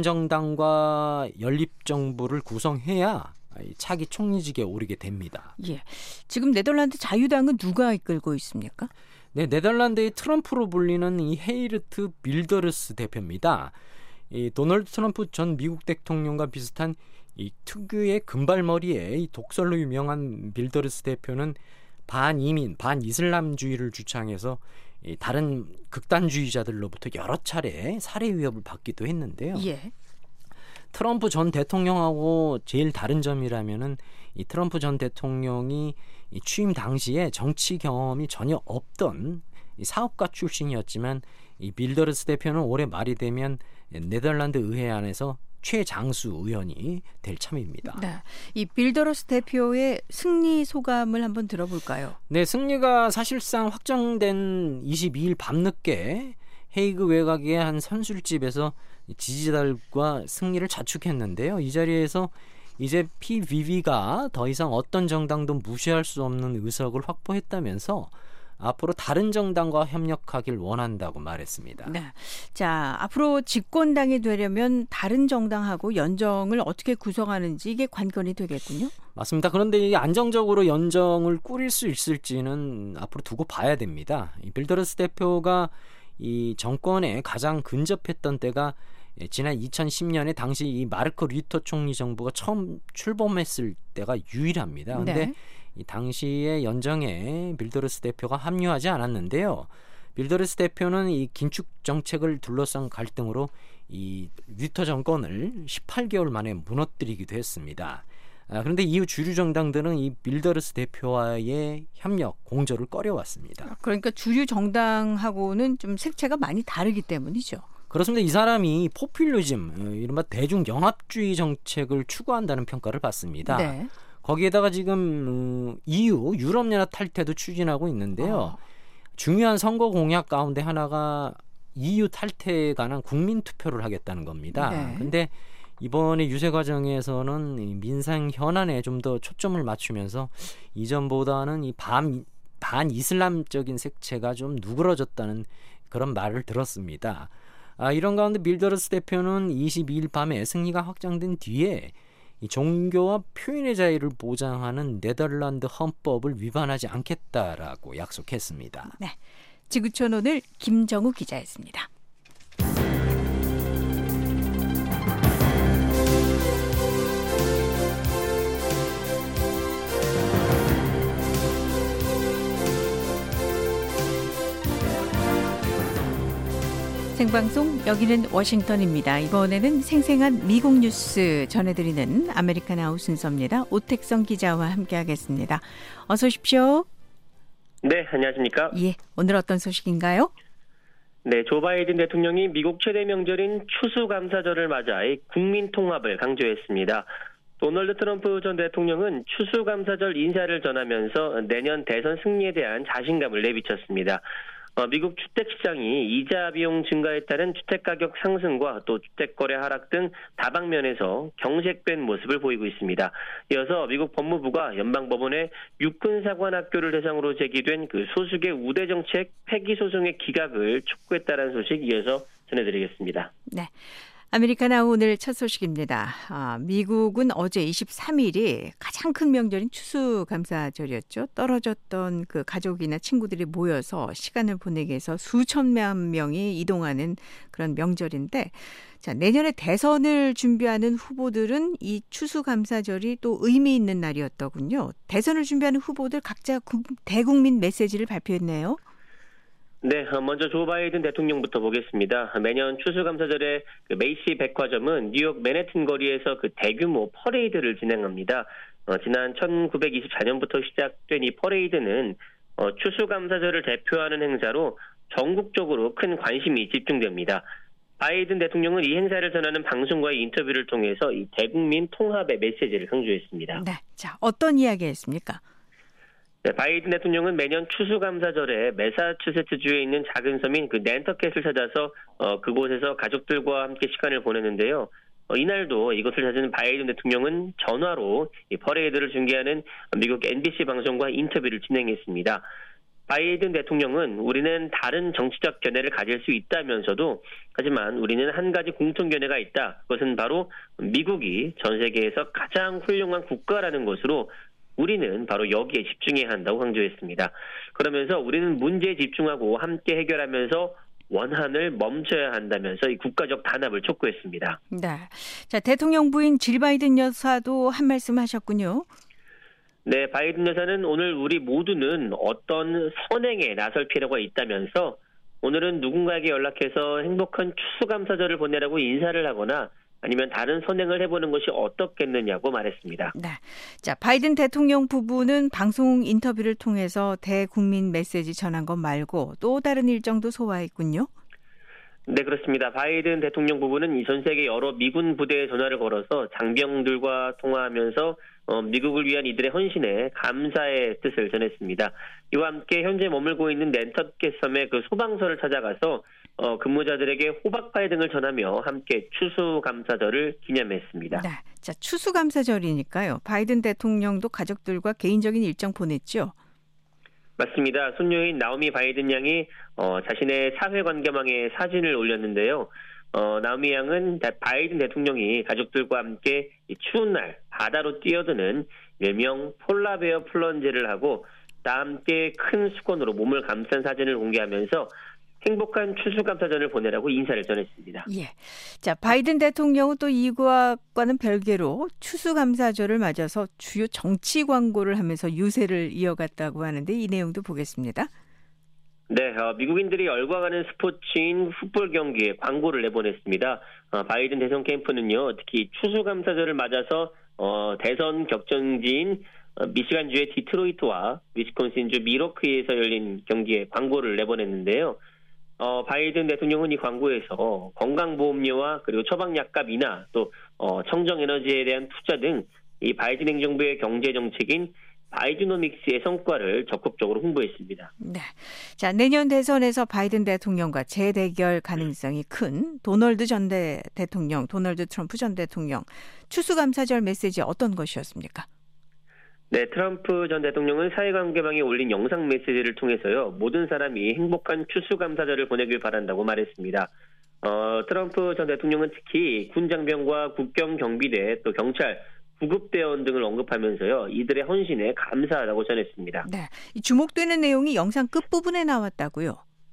정당과 연립 정부를 구성해야 차기 총리직에 오르게 됩니다. 예, 지금 네덜란드 자유당은 누가 이끌고 있습니까? 네, 네덜란드의 트럼프로 불리는 이 헤이르트 빌더르스 대표입니다. 이 도널드 트럼프 전 미국 대통령과 비슷한 이 특유의 금발머리에 이 독설로 유명한 빌더르스 대표는 반이민, 반이슬람주의를 주창해서 이 다른 극단주의자들로부터 여러 차례 살해 위협을 받기도 했는데요. 예. 트럼프 전 대통령하고 제일 다른 점이라면은 이 트럼프 전 대통령이 이 취임 당시에 정치 경험이 전혀 없던 이 사업가 출신이었지만 이 빌더르스 대표는 올해 말이 되면 네덜란드 의회 안에서 최장수 의원이 될 참입니다. 네, 이 빌더러스 대표의 승리 소감을 한번 들어볼까요? 네, 승리가 사실상 확정된 이십이일 밤늦게 헤이그 외곽의 한 선술집에서 지지자들과 승리를 자축했는데요. 이 자리에서 이제 피브이비가 더 이상 어떤 정당도 무시할 수 없는 의석을 확보했다면서 앞으로 다른 정당과 협력하길 원한다고 말했습니다. 네. 자, 앞으로 집권당이 되려면 다른 정당하고 연정을 어떻게 구성하는지 이게 관건이 되겠군요. 맞습니다. 그런데 이 안정적으로 연정을 꾸릴 수 있을지는 앞으로 두고 봐야 됩니다. 이 빌더러스 대표가 이 정권에 가장 근접했던 때가 지난 이천십 년에 당시 이 마르크 리터 총리 정부가 처음 출범했을 때가 유일합니다. 그런데 네. 이 당시의 연정에 빌더러스 대표가 합류하지 않았는데요. 빌더러스 대표는 이 긴축 정책을 둘러싼 갈등으로 이 리터 정권을 십팔 개월 만에 무너뜨리기도 했습니다. 아, 그런데 이후 주류 정당들은 이 빌더러스 대표와의 협력, 공조를 꺼려왔습니다. 그러니까 주류 정당하고는 좀 색채가 많이 다르기 때문이죠. 그렇습니다. 이 사람이 포퓰리즘, 이른바 대중영합주의 정책을 추구한다는 평가를 받습니다. 네. 거기에다가 지금 이유, 유럽연합 탈퇴도 추진하고 있는데요. 어. 중요한 선거 공약 가운데 하나가 이유 탈퇴에 관한 국민투표를 하겠다는 겁니다. 네. 그런데 이번에 유세 과정에서는 민생 현안에 좀 더 초점을 맞추면서 이전보다는 이 반, 반이슬람적인 색채가 좀 누그러졌다는 그런 말을 들었습니다. 아, 이런 가운데 빌더러스 대표는 이십이일 밤에 승리가 확정된 뒤에 이 종교와 표현의 자유를 보장하는 네덜란드 헌법을 위반하지 않겠다라고 약속했습니다. 네, 지구촌 오늘 김정우 기자였습니다. 생방송 여기는 워싱턴입니다. 이번에는 생생한 미국 뉴스 전해드리는 아메리칸 아웃 순서입니다. 오택성 기자와 함께하겠습니다. 어서 오십시오. 네, 안녕하십니까? 예, 오늘 어떤 소식인가요? 네, 조 바이든 대통령이 미국 최대 명절인 추수감사절을 맞아 국민 통합을 강조했습니다. 도널드 트럼프 전 대통령은 추수감사절 인사를 전하면서 내년 대선 승리에 대한 자신감을 내비쳤습니다. 어, 미국 주택시장이 이자 비용 증가에 따른 주택가격 상승과 또 주택거래 하락 등 다방면에서 경색된 모습을 보이고 있습니다. 이어서 미국 법무부가 연방법원에 육군사관학교를 대상으로 제기된 그 소수계 우대정책 폐기 소송의 기각을 촉구했다는 소식 이어서 전해드리겠습니다. 네. 아메리카나 오늘 첫 소식입니다. 아, 미국은 어제 이십삼 일이 가장 큰 명절인 추수감사절이었죠. 떨어졌던 그 가족이나 친구들이 모여서 시간을 보내기 위해서 수천만 명이 이동하는 그런 명절인데, 자, 내년에 대선을 준비하는 후보들은 이 추수감사절이 또 의미 있는 날이었더군요. 대선을 준비하는 후보들 각자 대국민 메시지를 발표했네요. 네, 먼저 조 바이든 대통령부터 보겠습니다. 매년 추수감사절에 그 메이시 백화점은 뉴욕 맨해튼 거리에서 그 대규모 퍼레이드를 진행합니다. 어, 지난 천구백이십사 년부터 시작된 이 퍼레이드는 어, 추수감사절을 대표하는 행사로 전국적으로 큰 관심이 집중됩니다. 바이든 대통령은 이 행사를 전하는 방송과의 인터뷰를 통해서 이 대국민 통합의 메시지를 강조했습니다. 네, 자, 어떤 이야기였습니까? 네, 바이든 대통령은 매년 추수감사절에 매사추세츠주에 있는 작은 섬인 그 낸터켓을 찾아서 어, 그곳에서 가족들과 함께 시간을 보내는데요. 어, 이날도 이곳을 찾은 바이든 대통령은 전화로 이 퍼레이드를 중계하는 미국 엠비씨 방송과 인터뷰를 진행했습니다. 바이든 대통령은 우리는 다른 정치적 견해를 가질 수 있다면서도 하지만 우리는 한 가지 공통 견해가 있다. 그것은 바로 미국이 전 세계에서 가장 훌륭한 국가라는 것으로 우리는 바로 여기에 집중해야 한다고 강조했습니다. 그러면서 우리는 문제에 집중하고 함께 해결하면서 원한을 멈춰야 한다면서 이 국가적 단합을 촉구했습니다. 네, 자, 대통령 부인 질 바이든 여사도 한 말씀 하셨군요. 네, 바이든 여사는 오늘 우리 모두는 어떤 선행에 나설 필요가 있다면서 오늘은 누군가에게 연락해서 행복한 추수감사절을 보내라고 인사를 하거나 아니면 다른 선행을 해보는 것이 어떻겠느냐고 말했습니다. 네, 자, 바이든 대통령 부부는 방송 인터뷰를 통해서 대국민 메시지 전한 것 말고 또 다른 일정도 소화했군요. 네, 그렇습니다. 바이든 대통령 부부는 이 전 세계 여러 미군 부대에 전화를 걸어서 장병들과 통화하면서 어, 미국을 위한 이들의 헌신에 감사의 뜻을 전했습니다. 이와 함께 현재 머물고 있는 낸터켓 섬의 그 소방서를 찾아가서 어, 근무자들에게 호박파이 등을 전하며 함께 추수감사절을 기념했습니다. 네, 자, 추수감사절이니까요. 바이든 대통령도 가족들과 개인적인 일정 보냈죠? 맞습니다. 손녀인 나오미 바이든 양이 어, 자신의 사회관계망에 사진을 올렸는데요. 어, 나오미 양은 바이든 대통령이 가족들과 함께 이 추운 날 바다로 뛰어드는 일명 폴라베어 플런지를 하고 다 함께 큰 수건으로 몸을 감싼 사진을 공개하면서 행복한 추수감사절을 보내라고 인사를 전했습니다. 예. 자, 바이든 대통령은 또 이것과는 별개로 추수감사절을 맞아서 주요 정치 광고를 하면서 유세를 이어갔다고 하는데 이 내용도 보겠습니다. 네, 어, 미국인들이 열광하는 스포츠인 풋볼 경기에 광고를 내보냈습니다. 어, 바이든 대선 캠프는요, 특히 추수감사절을 맞아서 어, 대선 격전지인 어, 미시간주의 디트로이트와 위스콘신주 미러키에서 열린 경기에 광고를 내보냈는데요. 어, 바이든 대통령은 이 광고에서 건강보험료와 그리고 처방약값 인하, 또 어, 청정에너지에 대한 투자 등 이 바이든 행정부의 경제정책인 바이드노믹스의 성과를 적극적으로 홍보했습니다. 네, 자, 내년 대선에서 바이든 대통령과 재대결 가능성이 큰 도널드 전 대, 대통령, 도널드 트럼프 전 대통령 추수감사절 메시지 어떤 것이었습니까? 네, 트럼프 전 대통령은 사회관계망에 올린 영상 메시지를 통해서요, 모든 사람이 행복한 추수감사절을 보내길 바란다고 말했습니다. 어, 트럼프 전 대통령은 특히 군장병과 국경경비대, 또 경찰, 구급대원 등을 언급하면서요, 이들의 헌신에 감사하다고 전했습니다. 네, 주목되는 내용이 영상 끝부분에 나왔다고요?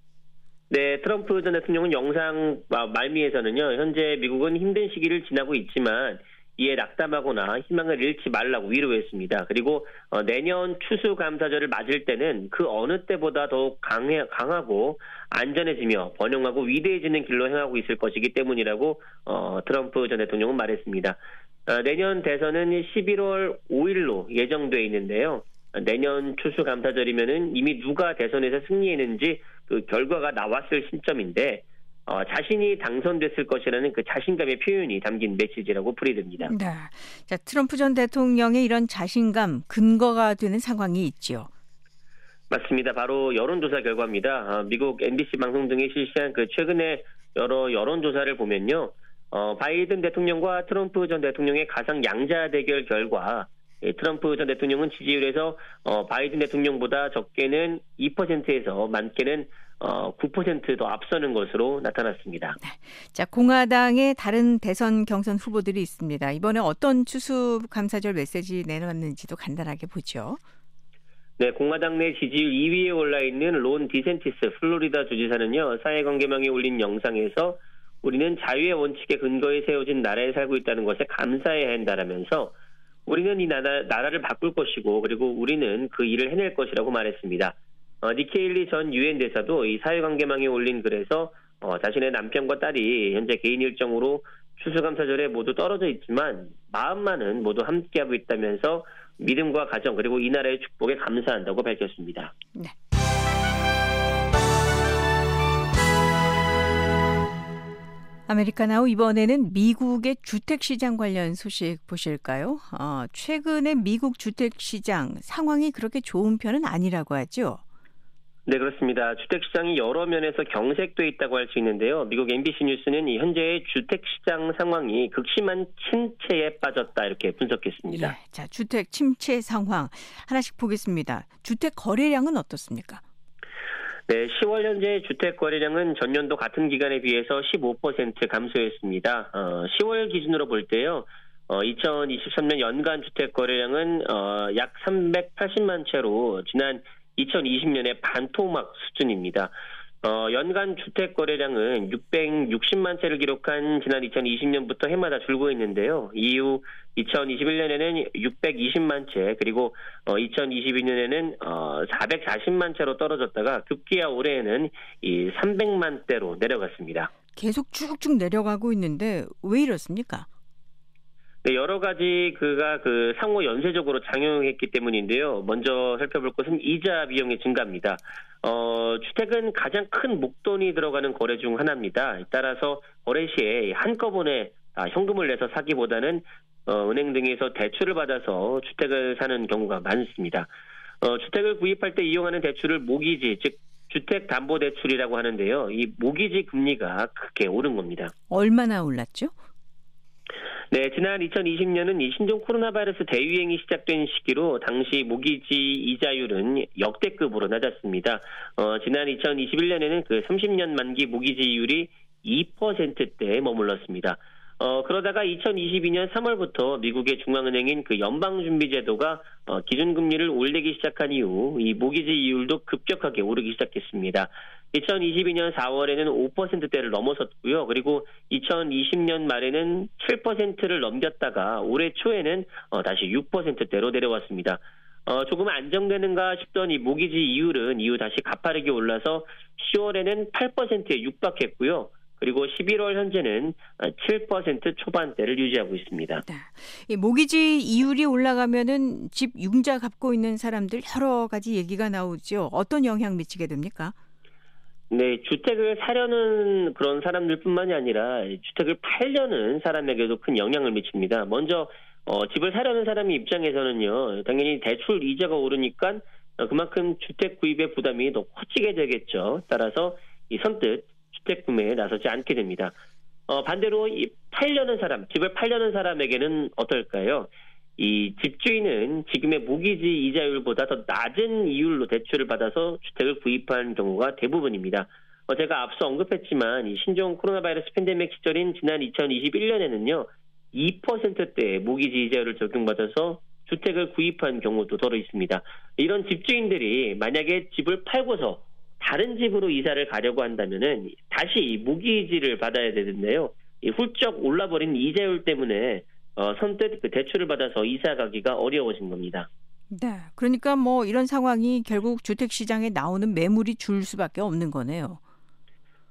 네, 트럼프 전 대통령은 영상 말미에서는요, 현재 미국은 힘든 시기를 지나고 있지만 이에 낙담하거나 희망을 잃지 말라고 위로했습니다. 그리고 어, 내년 추수감사절을 맞을 때는 그 어느 때보다 더욱 강해, 강하고 안전해지며 번영하고 위대해지는 길로 행하고 있을 것이기 때문이라고 어, 트럼프 전 대통령은 말했습니다. 어, 내년 대선은 십일월 오일로 예정돼 있는데요. 내년 추수감사절이면은 이미 누가 대선에서 승리했는지 그 결과가 나왔을 시점인데 어, 자신이 당선됐을 것이라는 그 자신감의 표현이 담긴 메시지라고 풀이됩니다. 네. 자, 트럼프 전 대통령의 이런 자신감 근거가 되는 상황이 있죠. 맞습니다. 바로 여론조사 결과입니다. 어, 미국 엠비씨 방송 등이 실시한 그 최근에 여러 여론조사를 보면요. 어, 바이든 대통령과 트럼프 전 대통령의 가상 양자 대결 결과 예, 트럼프 전 대통령은 지지율에서 어, 바이든 대통령보다 적게는 이 퍼센트에서 많게는 어, 구 퍼센트 더 앞서는 것으로 나타났습니다. 네. 자, 공화당의 다른 대선 경선 후보들이 있습니다. 이번에 어떤 추수감사절 메시지 내놨는지도 간단하게 보죠. 네, 공화당 내 지지율 이 위에 올라있는 론 디센티스 플로리다 주지사는요. 사회관계망에 올린 영상에서 우리는 자유의 원칙에 근거해 세워진 나라에 살고 있다는 것에 감사해야 한다라면서 우리는 이 나라, 나라를 바꿀 것이고 그리고 우리는 그 일을 해낼 것이라고 말했습니다. 어, 니케일리 전 유엔 대사도 이 사회관계망에 올린 글에서 어, 자신의 남편과 딸이 현재 개인 일정으로 추수감사절에 모두 떨어져 있지만 마음만은 모두 함께하고 있다면서 믿음과 가정 그리고 이 나라의 축복에 감사한다고 밝혔습니다. 네. 아메리카나우 이번에는 미국의 주택시장 관련 소식 보실까요? 어, 최근에 미국 주택시장 상황이 그렇게 좋은 편은 아니라고 하죠? 네, 그렇습니다. 주택시장이 여러 면에서 경색돼 있다고 할 수 있는데요. 미국 엠비씨 뉴스는 이 현재의 주택시장 상황이 극심한 침체에 빠졌다 이렇게 분석했습니다. 예, 자, 주택 침체 상황 하나씩 보겠습니다. 주택 거래량은 어떻습니까? 네, 시월 현재 주택 거래량은 전년도 같은 기간에 비해서 십오 퍼센트 감소했습니다. 어, 시월 기준으로 볼 때요. 어, 이천이십삼 년 연간 주택 거래량은 어, 약 삼백팔십만 채로 지난 이천이십 년의 반토막 수준입니다. 어, 연간 주택 거래량은 육백육십만 채를 기록한 지난 이천이십 년부터 해마다 줄고 있는데요. 이후 이천이십일 년에는 육백이십만 채 그리고 어, 이천이십이 년에는 어, 사백사십만 채로 떨어졌다가 급기야 올해에는 이 삼백만 대로 내려갔습니다. 계속 쭉쭉 내려가고 있는데 왜 이렇습니까? 네, 여러 가지 그가 그 상호 연쇄적으로 작용했기 때문인데요. 먼저 살펴볼 것은 이자 비용의 증가입니다. 어, 주택은 가장 큰 목돈이 들어가는 거래 중 하나입니다. 따라서 거래 시에 한꺼번에 아, 현금을 내서 사기보다는 어, 은행 등에서 대출을 받아서 주택을 사는 경우가 많습니다. 어, 주택을 구입할 때 이용하는 대출을 모기지, 즉 주택담보대출이라고 하는데요. 이 모기지 금리가 크게 오른 겁니다. 얼마나 올랐죠? 네, 지난 이천이십 년은 이 신종 코로나 바이러스 대유행이 시작된 시기로 당시 모기지 이자율은 역대급으로 낮았습니다. 어, 지난 이천이십일 년에는 그 삼십 년 만기 모기지율이 이 퍼센트대에 머물렀습니다. 어, 그러다가 이천이십이 년 삼월부터 미국의 중앙은행인 그 연방준비제도가 어, 기준금리를 올리기 시작한 이후 이 모기지 이율도 급격하게 오르기 시작했습니다. 이천이십이 년 사월에는 오 퍼센트대를 넘어섰고요. 그리고 이천이십 년 말에는 칠 퍼센트를 넘겼다가 올해 초에는 어, 다시 육 퍼센트대로 내려왔습니다. 어, 조금 안정되는가 싶던 이 모기지 이율은 이후 다시 가파르게 올라서 시월에는 팔 퍼센트에 육박했고요. 그리고 십일월 현재는 칠 퍼센트 초반대를 유지하고 있습니다. 네. 이 모기지 이율이 올라가면은 집 융자 갚고 있는 사람들 여러 가지 얘기가 나오죠. 어떤 영향 미치게 됩니까? 네, 주택을 사려는 그런 사람들뿐만이 아니라 주택을 팔려는 사람에게도 큰 영향을 미칩니다. 먼저 어, 집을 사려는 사람의 입장에서는요, 당연히 대출 이자가 오르니까 그만큼 주택 구입의 부담이 더 커지게 되겠죠. 따라서 이 선뜻 주택 구매에 나서지 않게 됩니다. 어, 반대로 이 팔려는 사람, 집을 팔려는 사람에게는 어떨까요? 이 집주인은 지금의 모기지 이자율보다 더 낮은 이율로 대출을 받아서 주택을 구입한 경우가 대부분입니다. 어, 제가 앞서 언급했지만 이 신종 코로나 바이러스 팬데믹 시절인 지난 이천이십일 년에는요, 이 퍼센트대의 모기지 이자율을 적용받아서 주택을 구입한 경우도 더러 있습니다. 이런 집주인들이 만약에 집을 팔고서 다른 집으로 이사를 가려고 한다면은 다시 모기지를 받아야 되는데요. 이 훌쩍 올라버린 이자율 때문에 어, 선뜻 그 대출을 받아서 이사 가기가 어려워진 겁니다. 네, 그러니까 뭐 이런 상황이 결국 주택 시장에 나오는 매물이 줄 수밖에 없는 거네요.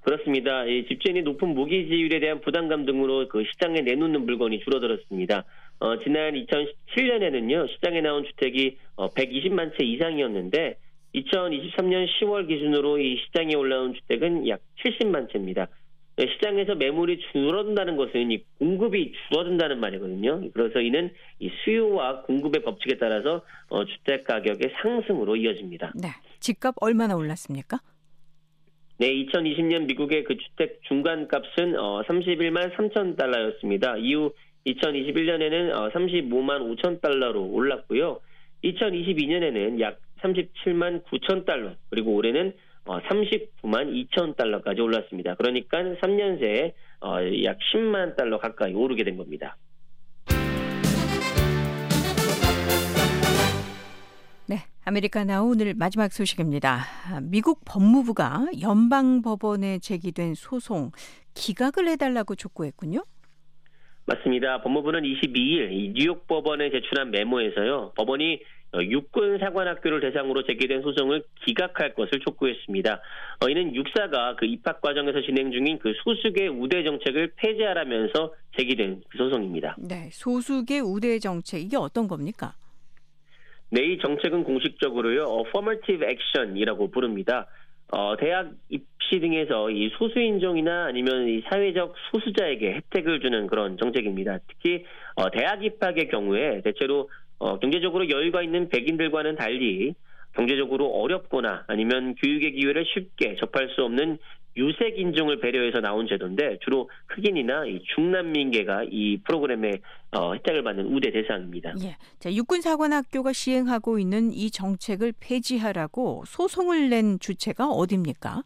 그렇습니다. 이 집주인이 높은 모기 지율에 대한 부담감 등으로 그 시장에 내놓는 물건이 줄어들었습니다. 어, 지난 이천십칠 년에는요, 시장에 나온 주택이 어, 백이십만 채 이상이었는데, 이천이십삼 년 시월 기준으로 이 시장에 올라온 주택은 약 칠십만 채입니다. 시장에서 매물이 줄어든다는 것은 이 공급이 줄어든다는 말이거든요. 그래서 이는 이 수요와 공급의 법칙에 따라서 어, 주택 가격의 상승으로 이어집니다. 네, 집값 얼마나 올랐습니까? 네, 이천이십 년 미국의 그 주택 중간값은 어, 삼십일만 삼천 달러였습니다. 이후 이천이십일 년에는 어, 삼십오만 오천 달러로 올랐고요. 이천이십이 년에는 약 삼십칠만 구천 달러, 그리고 올해는 어, 삼십구만 이천 달러까지 올랐습니다. 그러니까 삼 년 새에 어, 약 십만 달러 가까이 오르게 된 겁니다. 네, 아메리카나우 오늘 마지막 소식입니다. 미국 법무부가 연방법원에 제기된 소송 기각을 해달라고 촉구했군요. 맞습니다. 법무부는 이십이 일 이 뉴욕 법원에 제출한 메모에서요, 법원이 육군 사관학교를 대상으로 제기된 소송을 기각할 것을 촉구했습니다. 어, 이는 육사가 그 입학 과정에서 진행 중인 그 소수계 우대 정책을 폐지하라면서 제기된 그 소송입니다. 네, 소수계 우대 정책, 이게 어떤 겁니까? 네, 이 정책은 공식적으로요, affirmative action이라고 부릅니다. 어, 대학 입시 등에서 이 소수인종이나 아니면 이 사회적 소수자에게 혜택을 주는 그런 정책입니다. 특히 어, 대학 입학의 경우에 대체로 어, 경제적으로 여유가 있는 백인들과는 달리 경제적으로 어렵거나 아니면 교육의 기회를 쉽게 접할 수 없는 유색 인종을 배려해서 나온 제도인데, 주로 흑인이나 이 중남미인계가 이 프로그램에 어, 혜택을 받는 우대 대상입니다. 예, 자, 육군사관학교가 시행하고 있는 이 정책을 폐지하라고 소송을 낸 주체가 어디입니까?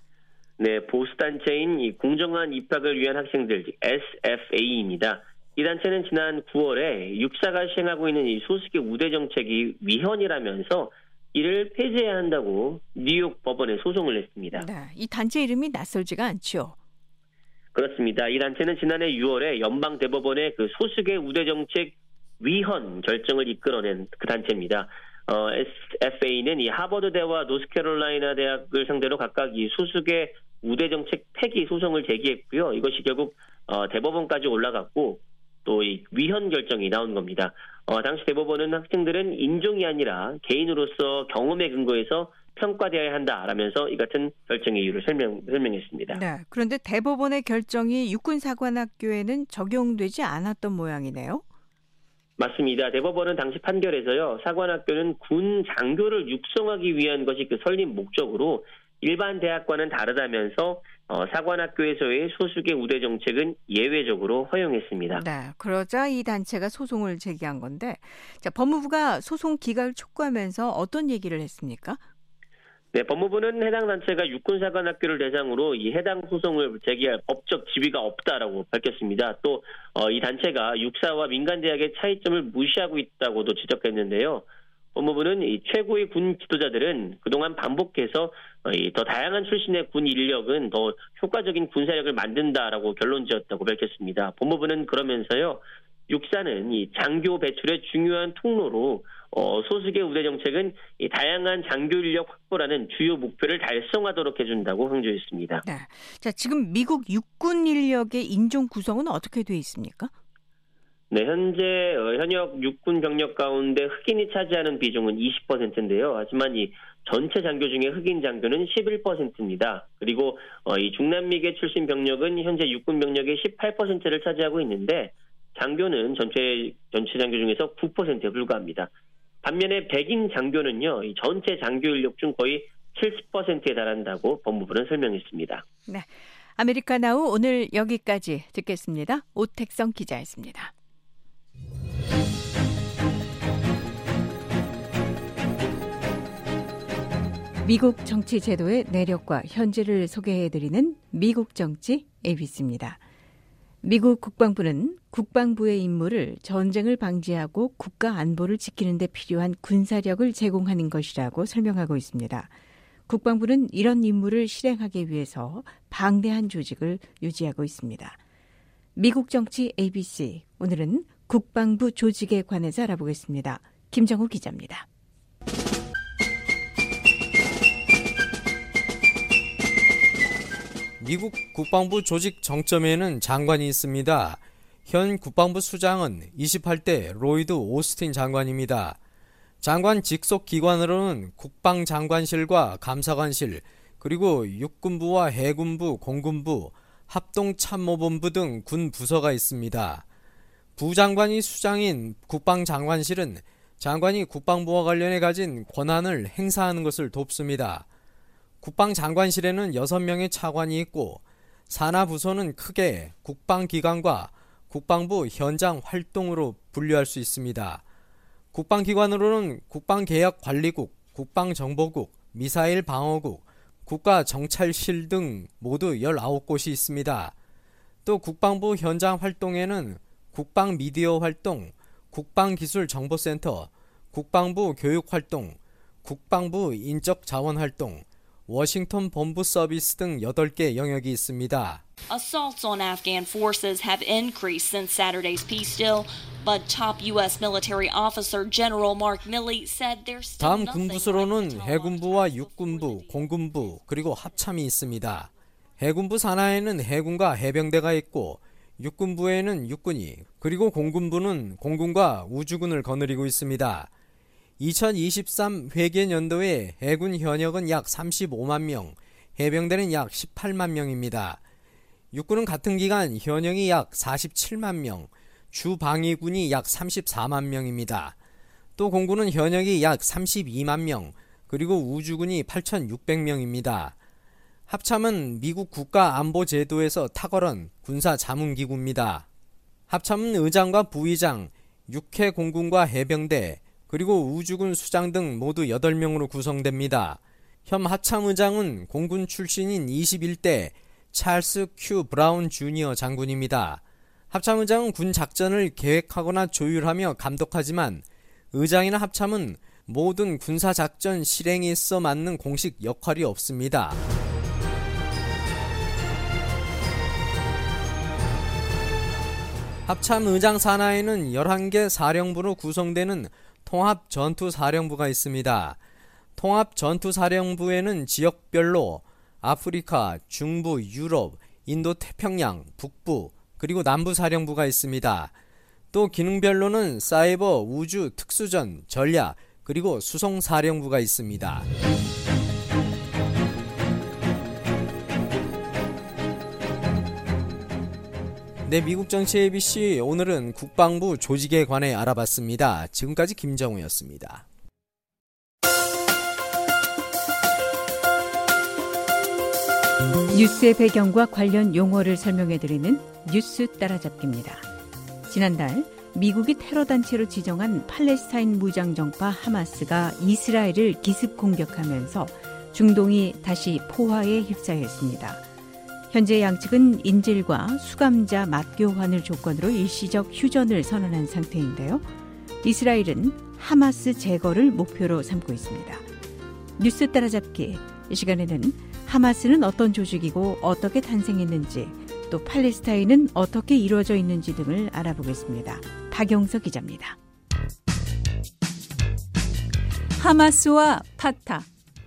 네, 보수단체인 이 공정한 입학을 위한 학생들, 에스 에프 에이입니다. 이 단체는 지난 구월에 육사가 시행하고 있는 이 소수계 우대 정책이 위헌이라면서 이를 폐지해야 한다고 뉴욕 법원에 소송을 냈습니다. 네, 이 단체 이름이 낯설지가 않죠. 그렇습니다. 이 단체는 지난해 유월에 연방 대법원의 그 소수계 우대 정책 위헌 결정을 이끌어낸 그 단체입니다. 어, 에스 에프 에이는 이 하버드대와 노스캐롤라이나 대학을 상대로 각각 이 소수계 우대 정책 폐기 소송을 제기했고요. 이것이 결국 어, 대법원까지 올라갔고 또 이 위헌 결정이 나온 겁니다. 어, 당시 대법원은 학생들은 인종이 아니라 개인으로서 경험에 근거해서 평가되어야 한다라면서 이 같은 결정의 이유를 설명, 설명했습니다. 네, 그런데 대법원의 결정이 육군사관학교에는 적용되지 않았던 모양이네요. 맞습니다. 대법원은 당시 판결에서요, 사관학교는 군 장교를 육성하기 위한 것이 그 설립 목적으로 일반 대학과는 다르다면서 어, 사관학교에서의 소수계 우대 정책은 예외적으로 허용했습니다. 네, 그러자 이 단체가 소송을 제기한 건데, 자, 법무부가 소송 기각을 촉구하면서 어떤 얘기를 했습니까? 네, 법무부는 해당 단체가 육군사관학교를 대상으로 이 해당 소송을 제기할 법적 지위가 없다라고 밝혔습니다. 또 이 어, 단체가 육사와 민간대학의 차이점을 무시하고 있다고도 지적했는데요. 법무부는 이 최고의 군 지도자들은 그동안 반복해서 이 더 다양한 출신의 군 인력은 더 효과적인 군사력을 만든다라고 결론지었다고 밝혔습니다. 법무부는 그러면서요, 육사는 이 장교 배출의 중요한 통로로 어, 소수계 우대 정책은 이 다양한 장교 인력 확보라는 주요 목표를 달성하도록 해준다고 강조했습니다. 네, 자, 지금 미국 육군 인력의 인종 구성은 어떻게 돼 있습니까? 네, 현재 현역 육군 병력 가운데 흑인이 차지하는 비중은 이십 퍼센트인데요. 하지만 이 전체 장교 중에 흑인 장교는 십일 퍼센트입니다. 그리고 이 중남미계 출신 병력은 현재 육군 병력의 십팔 퍼센트를 차지하고 있는데, 장교는 전체 전체 장교 중에서 구 퍼센트에 불과합니다. 반면에 백인 장교는요, 이 전체 장교 인력 중 거의 칠십 퍼센트에 달한다고 법무부는 설명했습니다. 네, 아메리카나우 오늘 여기까지 듣겠습니다. 오택성 기자였습니다. 미국 정치 제도의 내력과 현재를 소개해드리는 미국 정치 에이비씨입니다. 미국 국방부는 국방부의 임무를 전쟁을 방지하고 국가 안보를 지키는 데 필요한 군사력을 제공하는 것이라고 설명하고 있습니다. 국방부는 이런 임무를 실행하기 위해서 방대한 조직을 유지하고 있습니다. 미국 정치 에이비씨, 오늘은 국방부 조직에 관해서 알아보겠습니다. 김정우 기자입니다. 미국 국방부 조직 정점에는 장관이 있습니다. 현 국방부 수장은 이십팔 대 로이드 오스틴 장관입니다. 장관 직속 기관으로는 국방장관실과 감사관실, 그리고 육군부와 해군부, 공군부, 합동참모본부 등 군 부서가 있습니다. 부장관이 수장인 국방장관실은 장관이 국방부와 관련해 가진 권한을 행사하는 것을 돕습니다. 국방장관실에는 여섯 명의 차관이 있고 산하부서는 크게 국방기관과 국방부 현장 활동으로 분류할 수 있습니다. 국방기관으로는 국방계약관리국, 국방정보국, 미사일방어국, 국가정찰실 등 모두 열아홉 곳이 있습니다. 또 국방부 현장 활동에는 국방미디어 활동, 국방기술정보센터, 국방부 교육활동, 국방부 인적자원활동, 워싱턴 본부 서비스 등 여덟 개 영역이 있습니다. Assaults on Afghan forces have increased since Saturday's peace deal, but top U S military officer General Mark Milley said there's still 다음 nothing 군부수로는 해군부와 육군부, 공군부, 그리고 합참이 있습니다. 해군부 산하에는 해군과 해병대가 있고 육군부에는 육군이, 그리고 공군부는 공군과 우주군을 거느리고 있습니다. 이천이십삼 회계연도에 해군 현역은 약 삼십오만 명, 해병대는 약 십팔만 명입니다. 육군은 같은 기간 현역이 약 사십칠만 명, 주방위군이 약 삼십사만 명입니다. 또 공군은 현역이 약 삼십이만 명, 그리고 우주군이 팔천육백 명입니다. 합참은 미국 국가안보제도에서 탁월한 군사자문기구입니다. 합참은 의장과 부의장, 육해 공군과 해병대, 그리고 우주군 수장 등 모두 여덟 명으로 구성됩니다. 현 합참의장은 공군 출신인 이십일 대 찰스 큐 브라운 주니어 장군입니다. 합참의장은 군 작전을 계획하거나 조율하며 감독하지만 의장이나 합참은 모든 군사작전 실행에 있어 맡는 공식 역할이 없습니다. 합참의장 산하에는 열한 개 사령부로 구성되는 통합전투사령부가 있습니다. 통합전투사령부에는 지역별로 아프리카, 중부, 유럽, 인도태평양, 북부, 그리고 남부사령부가 있습니다. 또 기능별로는 사이버, 우주, 특수전, 전략, 그리고 수송사령부가 있습니다. 네, 미국 정치 에이비씨 오늘은 국방부 조직에 관해 알아봤습니다. 지금까지 김정우였습니다. 뉴스의 배경과 관련 용어를 설명해드리는 뉴스 따라잡기입니다. 지난달 미국이 테러단체로 지정한 팔레스타인 무장정파 하마스가 이스라엘을 기습 공격하면서 중동이 다시 포화에 휩싸였습니다. 현재 양측은 인질과 수감자 맞교환을 조건으로 일시적 휴전을 선언한 상태인데요. 이스라엘은 하마스 제거를 목표로 삼고 있습니다. 뉴스 따라잡기, 이 시간에는 하마스는 어떤 조직이고 어떻게 탄생했는지, 또 팔레스타인은 어떻게 이루어져 있는지 등을 알아보겠습니다. 박영서 기자입니다. 하마스와 파타.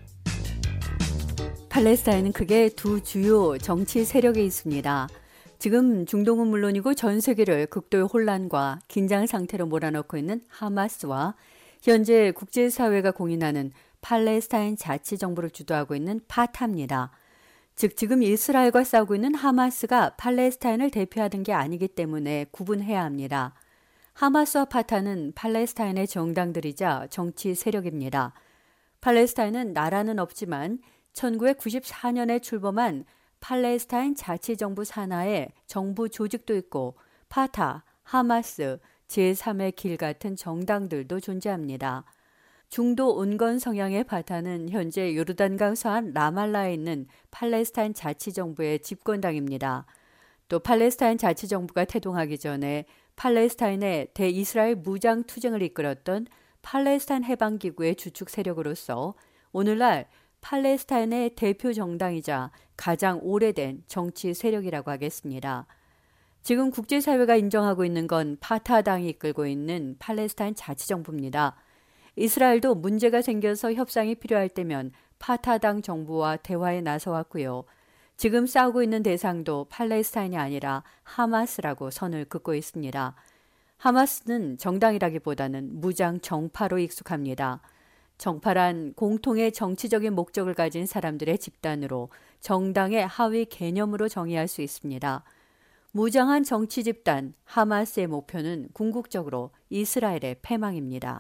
팔레스타인은 크게 두 주요 정치 세력이 있습니다. 지금 중동은 물론이고 전 세계를 극도의 혼란과 긴장 상태로 몰아넣고 있는 하마스와 현재 국제사회가 공인하는 팔레스타인 자치정부를 주도하고 있는 파타입니다. 즉 지금 이스라엘과 싸우고 있는 하마스가 팔레스타인을 대표하는 게 아니기 때문에 구분해야 합니다. 하마스와 파타는 팔레스타인의 정당들이자 정치 세력입니다. 팔레스타인은 나라는 없지만 천구백구십사 년에 출범한 팔레스타인 자치정부 산하에 정부 조직도 있고 파타, 하마스, 제삼의 길 같은 정당들도 존재합니다. 중도 온건 성향의 파타는 현재 요르단강 서안 라말라에 있는 팔레스타인 자치정부의 집권당입니다. 또 팔레스타인 자치정부가 태동하기 전에 팔레스타인의 대이스라엘 무장투쟁을 이끌었던 팔레스타인 해방기구의 주축 세력으로서 오늘날 팔레스타인의 대표 정당이자 가장 오래된 정치 세력이라고 하겠습니다. 지금 국제사회가 인정하고 있는 건 파타당이 이끌고 있는 팔레스타인 자치정부입니다. 이스라엘도 문제가 생겨서 협상이 필요할 때면 파타당 정부와 대화에 나서왔고요. 지금 싸우고 있는 대상도 팔레스타인이 아니라 하마스라고 선을 긋고 있습니다. 하마스는 정당이라기보다는 무장 정파로 익숙합니다. 정파란 공통의 정치적인 목적을 가진 사람들의 집단으로 정당의 하위 개념으로 정의할 수 있습니다. 무장한 정치 집단 하마스의 목표는 궁극적으로 이스라엘의 패망입니다.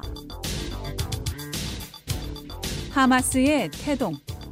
하마스의 태동.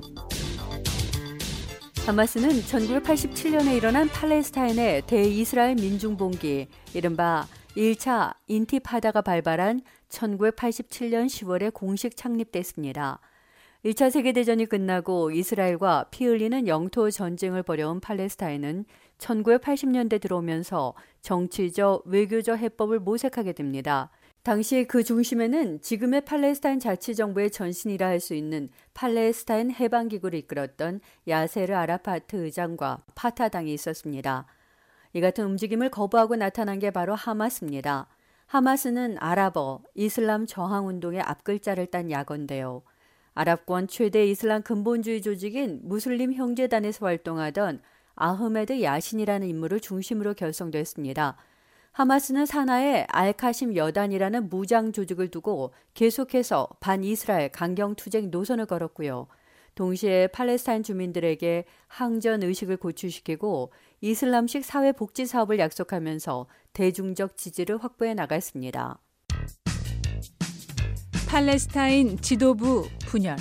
하마스는 천구백팔십칠 년에 일어난 팔레스타인의 대이스라엘 민중봉기, 이른바 일 차 인티파다가 발발한 천구백팔십칠 년 시월에 공식 창립됐습니다. 일 차 세계대전이 끝나고 이스라엘과 피 흘리는 영토 전쟁을 벌여온 팔레스타인은 천구백팔십 년대 들어오면서 정치적, 외교적 해법을 모색하게 됩니다. 당시 그 중심에는 지금의 팔레스타인 자치정부의 전신이라 할 수 있는 팔레스타인 해방기구를 이끌었던 야세르 아라파트 의장과 파타당이 있었습니다. 이 같은 움직임을 거부하고 나타난 게 바로 하마스입니다. 하마스는 아랍어, 이슬람 저항운동의 앞글자를 딴 약어인데요. 아랍권 최대 이슬람 근본주의 조직인 무슬림 형제단에서 활동하던 아흐메드 야신이라는 인물을 중심으로 결성됐습니다. 하마스는 산하에 알카심 여단이라는 무장 조직을 두고 계속해서 반이스라엘 강경투쟁 노선을 걸었고요. 동시에 팔레스타인 주민들에게 항전 의식을 고취시키고 이슬람식 사회복지 사업을 약속하면서 대중적 지지를 확보해 나갔습니다. 팔레스타인 지도부 분열.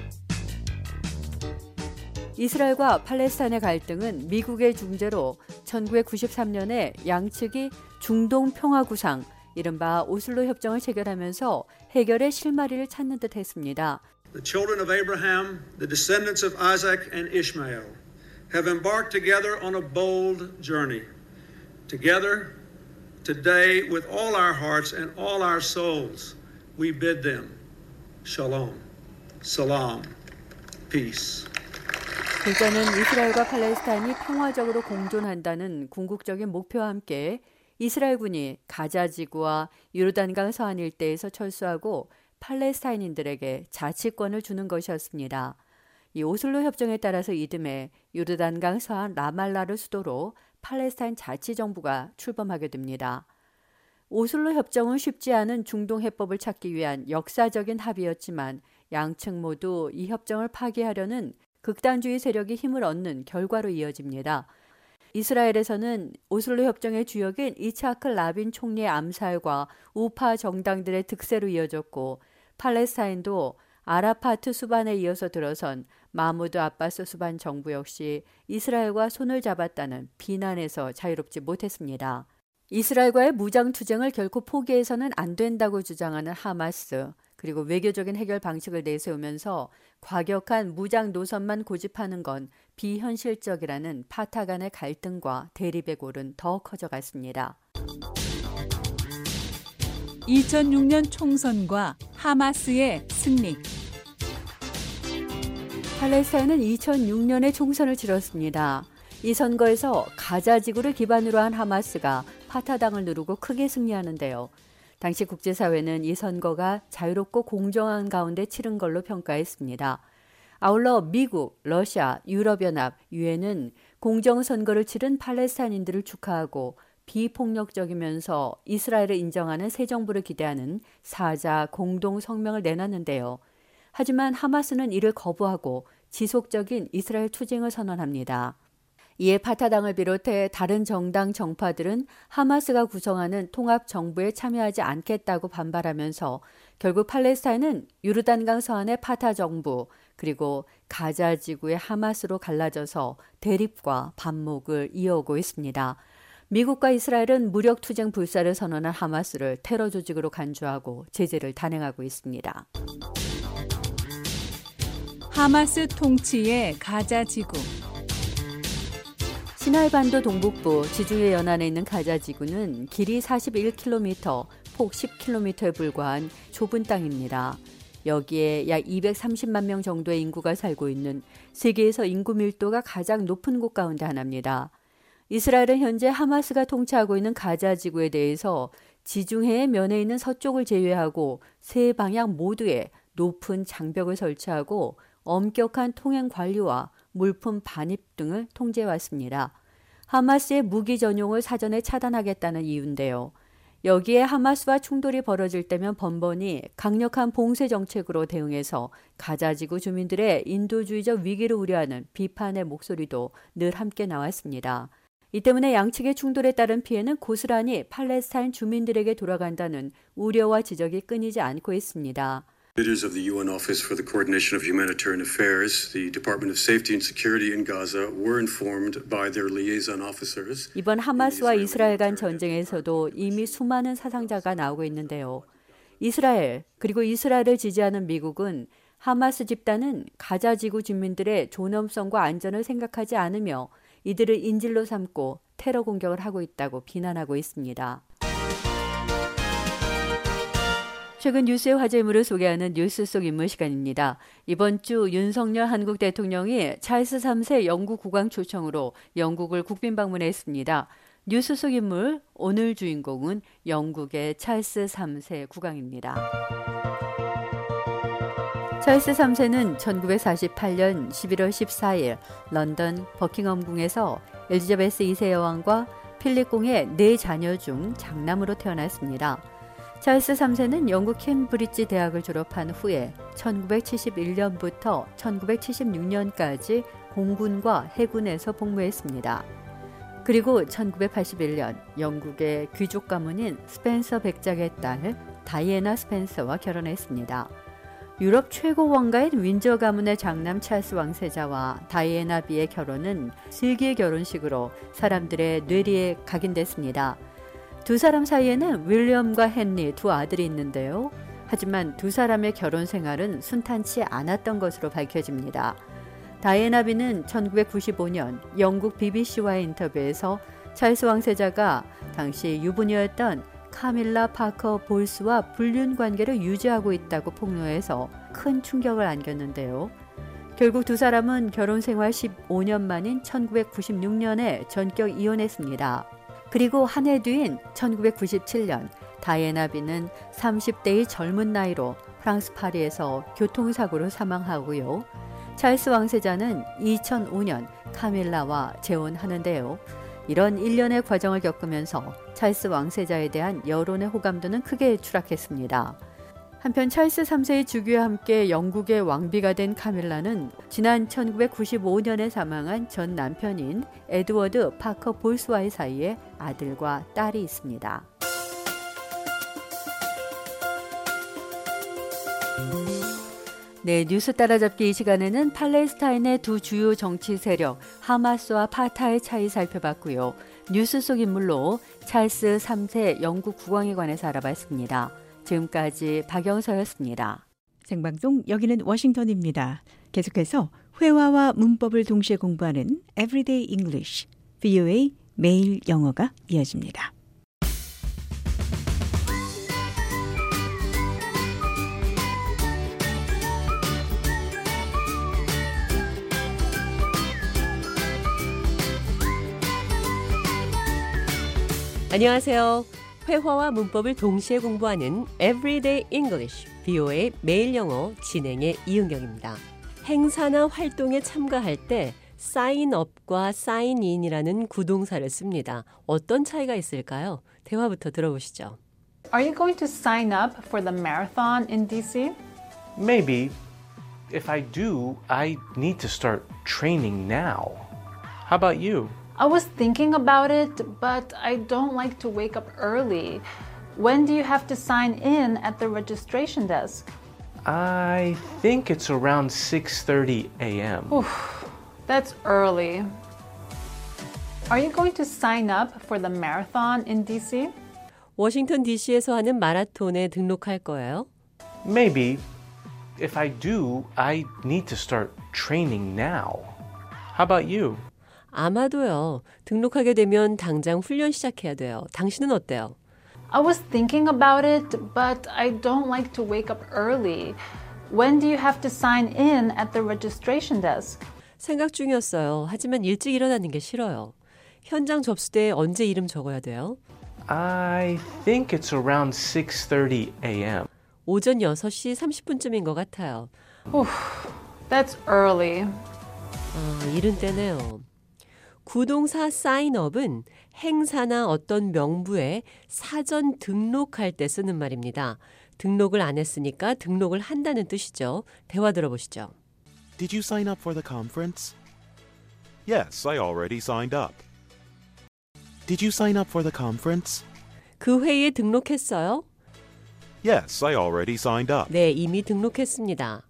이스라엘과 팔레스타인의 갈등은 미국의 중재로 천구백구십삼 년에 양측이 중동 평화 구상, 이른바 오슬로 협정을 체결하면서 해결의 실마리를 찾는 듯 했습니다. The children of Abraham, the descendants of Isaac and Ishmael, have embarked together on a bold journey. Together, today, with all our hearts and all our souls, we bid them shalom, salam, peace. 글자는 이스라엘과 팔레스타인이 평화적으로 공존한다는 궁극적인 목표와 함께 이스라엘군이 가자 지구와 요르단강 서안 일대에서 철수하고 팔레스타인인들에게 자치권을 주는 것이었습니다. 이 오슬로 협정에 따라서 이듬해 요르단강 서안 라말라를 수도로 팔레스타인 자치정부가 출범하게 됩니다. 오슬로 협정은 쉽지 않은 중동 해법을 찾기 위한 역사적인 합의였지만 양측 모두 이 협정을 파기하려는 극단주의 세력이 힘을 얻는 결과로 이어집니다. 이스라엘에서는 오슬로 협정의 주역인 이차크 라빈 총리의 암살과 우파 정당들의 득세로 이어졌고 팔레스타인도 아라파트 수반에 이어서 들어선 마무드 아바스 수반 정부 역시 이스라엘과 손을 잡았다는 비난에서 자유롭지 못했습니다. 이스라엘과의 무장투쟁을 결코 포기해서는 안 된다고 주장하는 하마스, 그리고 외교적인 해결 방식을 내세우면서 과격한 무장 노선만 고집하는 건 비현실적이라는 파타 간의 갈등과 대립의 골은 더 커져갔습니다. 이천육 년 총선과 하마스의 승리. 팔레스타인은 이천육 년에 총선을 치렀습니다. 이 선거에서 가자 지구를 기반으로 한 하마스가 파타당을 누르고 크게 승리하는데요. 당시 국제사회는 이 선거가 자유롭고 공정한 가운데 치른 걸로 평가했습니다. 아울러 미국, 러시아, 유럽연합, 유엔은 공정선거를 치른 팔레스타인인들을 축하하고 비폭력적이면서 이스라엘을 인정하는 새 정부를 기대하는 사자 공동성명을 내놨는데요. 하지만 하마스는 이를 거부하고 지속적인 이스라엘 투쟁을 선언합니다. 이에 파타당을 비롯해 다른 정당 정파들은 하마스가 구성하는 통합정부에 참여하지 않겠다고 반발하면서 결국 팔레스타인은 요르단강 서안의 파타 정부 그리고 가자 지구의 하마스로 갈라져서 대립과 반목을 이어오고 있습니다. 미국과 이스라엘은 무력투쟁 불사를 선언한 하마스를 테러 조직으로 간주하고 제재를 단행하고 있습니다. 하마스 통치의 가자 지구. 시나이반도 동북부 지중해 연안에 있는 가자 지구는 길이 사십일 킬로미터, 폭 십 킬로미터에 불과한 좁은 땅입니다. 여기에 약 이백삼십만 명 정도의 인구가 살고 있는 세계에서 인구 밀도가 가장 높은 곳 가운데 하나입니다. 이스라엘은 현재 하마스가 통치하고 있는 가자 지구에 대해서 지중해의 면에 있는 서쪽을 제외하고 세 방향 모두에 높은 장벽을 설치하고 엄격한 통행 관리와 물품 반입 등을 통제해왔습니다. 하마스의 무기 전용을 사전에 차단하겠다는 이유인데요. 여기에 하마스와 충돌이 벌어질 때면 번번이 강력한 봉쇄 정책으로 대응해서 가자지구 주민들의 인도주의적 위기를 우려하는 비판의 목소리도 늘 함께 나왔습니다. 이 때문에 양측의 충돌에 따른 피해는 고스란히 팔레스타인 주민들에게 돌아간다는 우려와 지적이 끊이지 않고 있습니다. Leaders of the U N Office for the Coordination of Humanitarian Affairs, the Department of Safety and Security in Gaza were informed by their liaison officers. 이번 하마스와 이스라엘 간 전쟁에서도 이미 수많은 사상자가 나오고 있는데요. 이스라엘 그리고 이스라엘을 지지하는 미국은 하마스 집단은 가자 지구 주민들의 존엄성과 안전을 생각하지 않으며 이들을 인질로 삼고 테러 공격을 하고 있다고 비난하고 있습니다. 최근 뉴스의 화제물을 소개하는 뉴스 속 인물 시간입니다. 이번 주 윤석열 한국 대통령이 찰스 삼 세 영국 국왕 초청으로 영국을 국빈 방문했습니다. 뉴스 속 인물 오늘 주인공은 영국의 찰스 삼 세 국왕입니다. 찰스 삼 세는 천구백사십팔 년 십일월 십사일 런던 버킹엄궁에서 엘리자베스 이 세 여왕과 필립 공의 네 자녀 중 장남으로 태어났습니다. 찰스 삼 세는 영국 캠브리지 대학을 졸업한 후에 천구백칠십일 년부터 천구백칠십육 년까지 공군과 해군에서 복무했습니다. 그리고 천구백팔십일 년 영국의 귀족 가문인 스펜서 백작의 딸 다이애나 스펜서와 결혼했습니다. 유럽 최고 왕가인 윈저 가문의 장남 찰스 왕세자와 다이애나 비의 결혼은 슬기의 결혼식으로 사람들의 뇌리에 각인됐습니다. 두 사람 사이에는 윌리엄과 헨리 두 아들이 있는데요. 하지만 두 사람의 결혼 생활은 순탄치 않았던 것으로 밝혀집니다. 다이애나 비는 천구백구십오 년 영국 비비씨와의 인터뷰에서 찰스 왕세자가 당시 유부녀였던 카밀라 파커 볼스와 불륜 관계를 유지하고 있다고 폭로해서 큰 충격을 안겼는데요. 결국 두 사람은 결혼 생활 십오 년 만인 천구백구십육 년에 전격 이혼했습니다. 그리고 한 해 뒤인 천구백구십칠 년 다이애나 비는 삼십 대의 젊은 나이로 프랑스 파리에서 교통사고로 사망하고요. 찰스 왕세자는 이천오 년 카밀라와 재혼하는데요. 이런 일련의 과정을 겪으면서 찰스 왕세자에 대한 여론의 호감도는 크게 추락했습니다. 한편 찰스 삼 세의 주교와 함께 영국의 왕비가 된 카밀라는 지난 천구백구십오 년에 사망한 전 남편인 에드워드 파커 볼스와의 사이에 아들과 딸이 있습니다. 네, 뉴스 따라잡기 이 시간에는 팔레스타인의 두 주요 정치 세력 하마스와 파타의 차이 살펴봤고요. 뉴스 속 인물로 찰스 삼 세 영국 국왕에 관해서 알아봤습니다. 지금까지 박영서였습니다. 생방송 여기는 워싱턴입니다. 계속해서 회화와 문법을 동시에 공부하는 Everyday English, 브이오에이 매일 영어가 이어집니다. 안녕하세요. 회화와 문법을 동시에 공부하는 Everyday English, 브이오에이 매일 영어 진행의 이은경입니다. 행사나 활동에 참가할 때 sign up과 sign in이라는 구동사를 씁니다. 어떤 차이가 있을까요? 대화부터 들어보시죠. Are you going to sign up for the marathon in 디씨? Maybe. If I do, I need to start training now. How about you? I was thinking about it, but I don't like to wake up early. When do you have to sign in at the registration desk? I think it's around six thirty a.m. Oof, that's early. Are you going to sign up for the marathon in 디씨? 워싱턴 디씨에서 하는 마라톤에 등록할 거예요? Maybe. If I do, I need to start training now. How about you? 아마도요. 등록하게 되면 당장 훈련 시작해야 돼요. 당신은 어때요? I was thinking about it, but I don't like to wake up early. When do you have to sign in at the registration desk? 생각 중이었어요. 하지만 일찍 일어나는 게 싫어요. 현장 접수대에 언제 이름 적어야 돼요? I think it's around six thirty a.m. 오전 여섯 시 삼십 분쯤인 것 같아요. Oof, that's early. 아, 이른 때네요. 구동사 사인업은 행사나 어떤 명부에 사전 등록할 때 쓰는 말입니다. 등록을 안 했으니까 등록을 한다는 뜻이죠. 대화 들어보시죠. Did you sign up for the conference? Yes, I already signed up. Did you sign up for the conference? 그 회의에 등록했어요? Yes, I already signed up. 네, 이미 등록했습니다.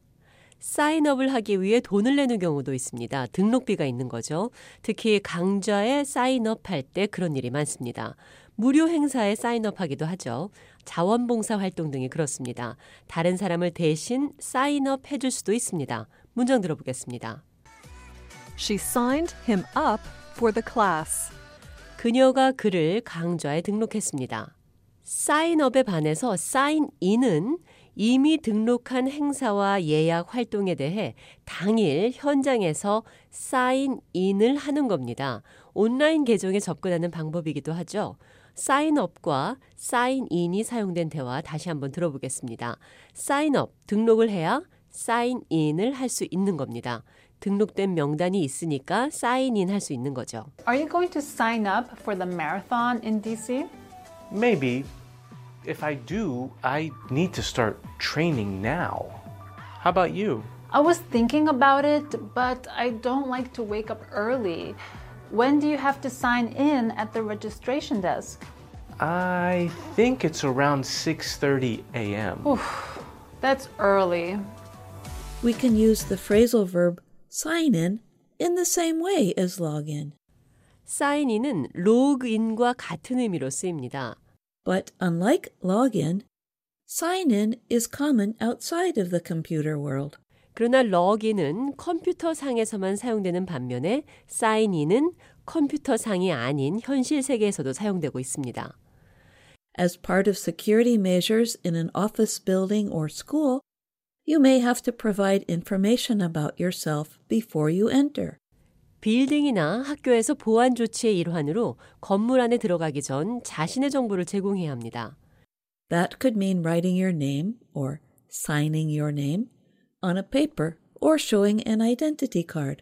사인업을 하기 위해 돈을 내는 경우도 있습니다. 등록비가 있는 거죠. 특히 강좌에 사인업 할 때 그런 일이 많습니다. 무료 행사에 사인업하기도 하죠. 자원봉사 활동 등이 그렇습니다. 다른 사람을 대신 사인업 해줄 수도 있습니다. 문장 들어보겠습니다. She signed him up for the class. 그녀가 그를 강좌에 등록했습니다. 사인업에 반해서 사인인은 이미 등록한 행사와 예약 활동에 대해 당일 현장에서 사인인을 하는 겁니다. 온라인 계정에 접근하는 방법이기도 하죠. 사인업과 사인인이 사용된 대화 다시 한번 들어보겠습니다. 사인업, 등록을 해야 사인인을 할 수 있는 겁니다. 등록된 명단이 있으니까 사인인 할 수 있는 거죠. Are you going to sign up for the marathon in D C? Maybe. If I do, I need to start training now. How about you? I was thinking about it, but I don't like to wake up early. When do you have to sign in at the registration desk? I think it's around six thirty a.m. That's early. We can use the phrasal verb sign in in the same way as log in. sign in은 log인과 같은 의미로 쓰입니다. But unlike log in, sign in is common outside of the computer world. 그러나 log인은 컴퓨터 상에서만 사용되는 반면에 sign in은 컴퓨터 상이 아닌 현실 세계에서도 사용되고 있습니다. As part of security measures in an office building or school, you may have to provide information about yourself before you enter. 빌딩이나 학교에서 보안 조치의 일환으로 건물 안에 들어가기 전 자신의 정보를 제공해야 합니다. That could mean writing your name or signing your name on a paper or showing an identity card.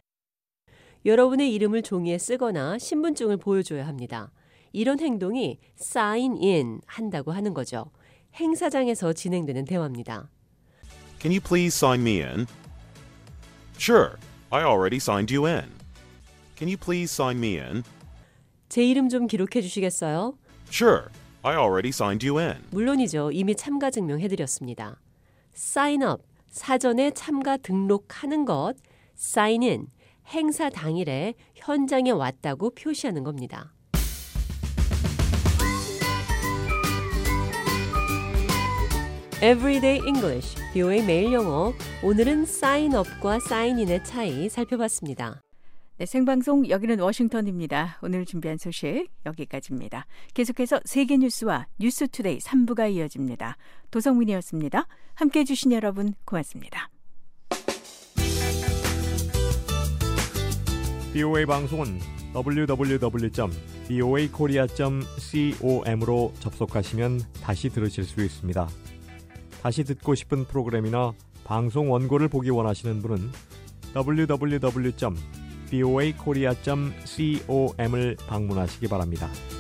여러분의 이름을 종이에 쓰거나 신분증을 보여줘야 합니다. 이런 행동이 sign in 한다고 하는 거죠. 행사장에서 진행되는 대화입니다. Can you please sign me in? Sure, I already signed you in. Can you please sign me in? 제 이름 좀 기록해 주시겠어요? Sure, I already signed you in. 물론이죠. 이미 참가 증명해드렸습니다. sign up, 사전에 참가 등록하는 것, sign in, 행사 당일에 현장에 왔다고 표시하는 겁니다. Everyday English, 비오에이 매일 영어. 오늘은 sign up과 sign in의 차이 살펴봤습니다. 네, 생방송 여기는 워싱턴입니다. 오늘 준비한 소식 여기까지입니다. 계속해서 세계 뉴스와 뉴스투데이 삼 부가 이어집니다. 도성민이었습니다. 함께해 주신 여러분 고맙습니다. 비오에이 방송은 더블유 더블유 더블유 점 비오에이 코리아 점 com으로 접속하시면 다시 들으실 수 있습니다. 다시 듣고 싶은 프로그램이나 방송 원고를 보기 원하시는 분은 더블유 더블유 더블유 점 비오에이 코리아 점 com을 방문하시기 바랍니다.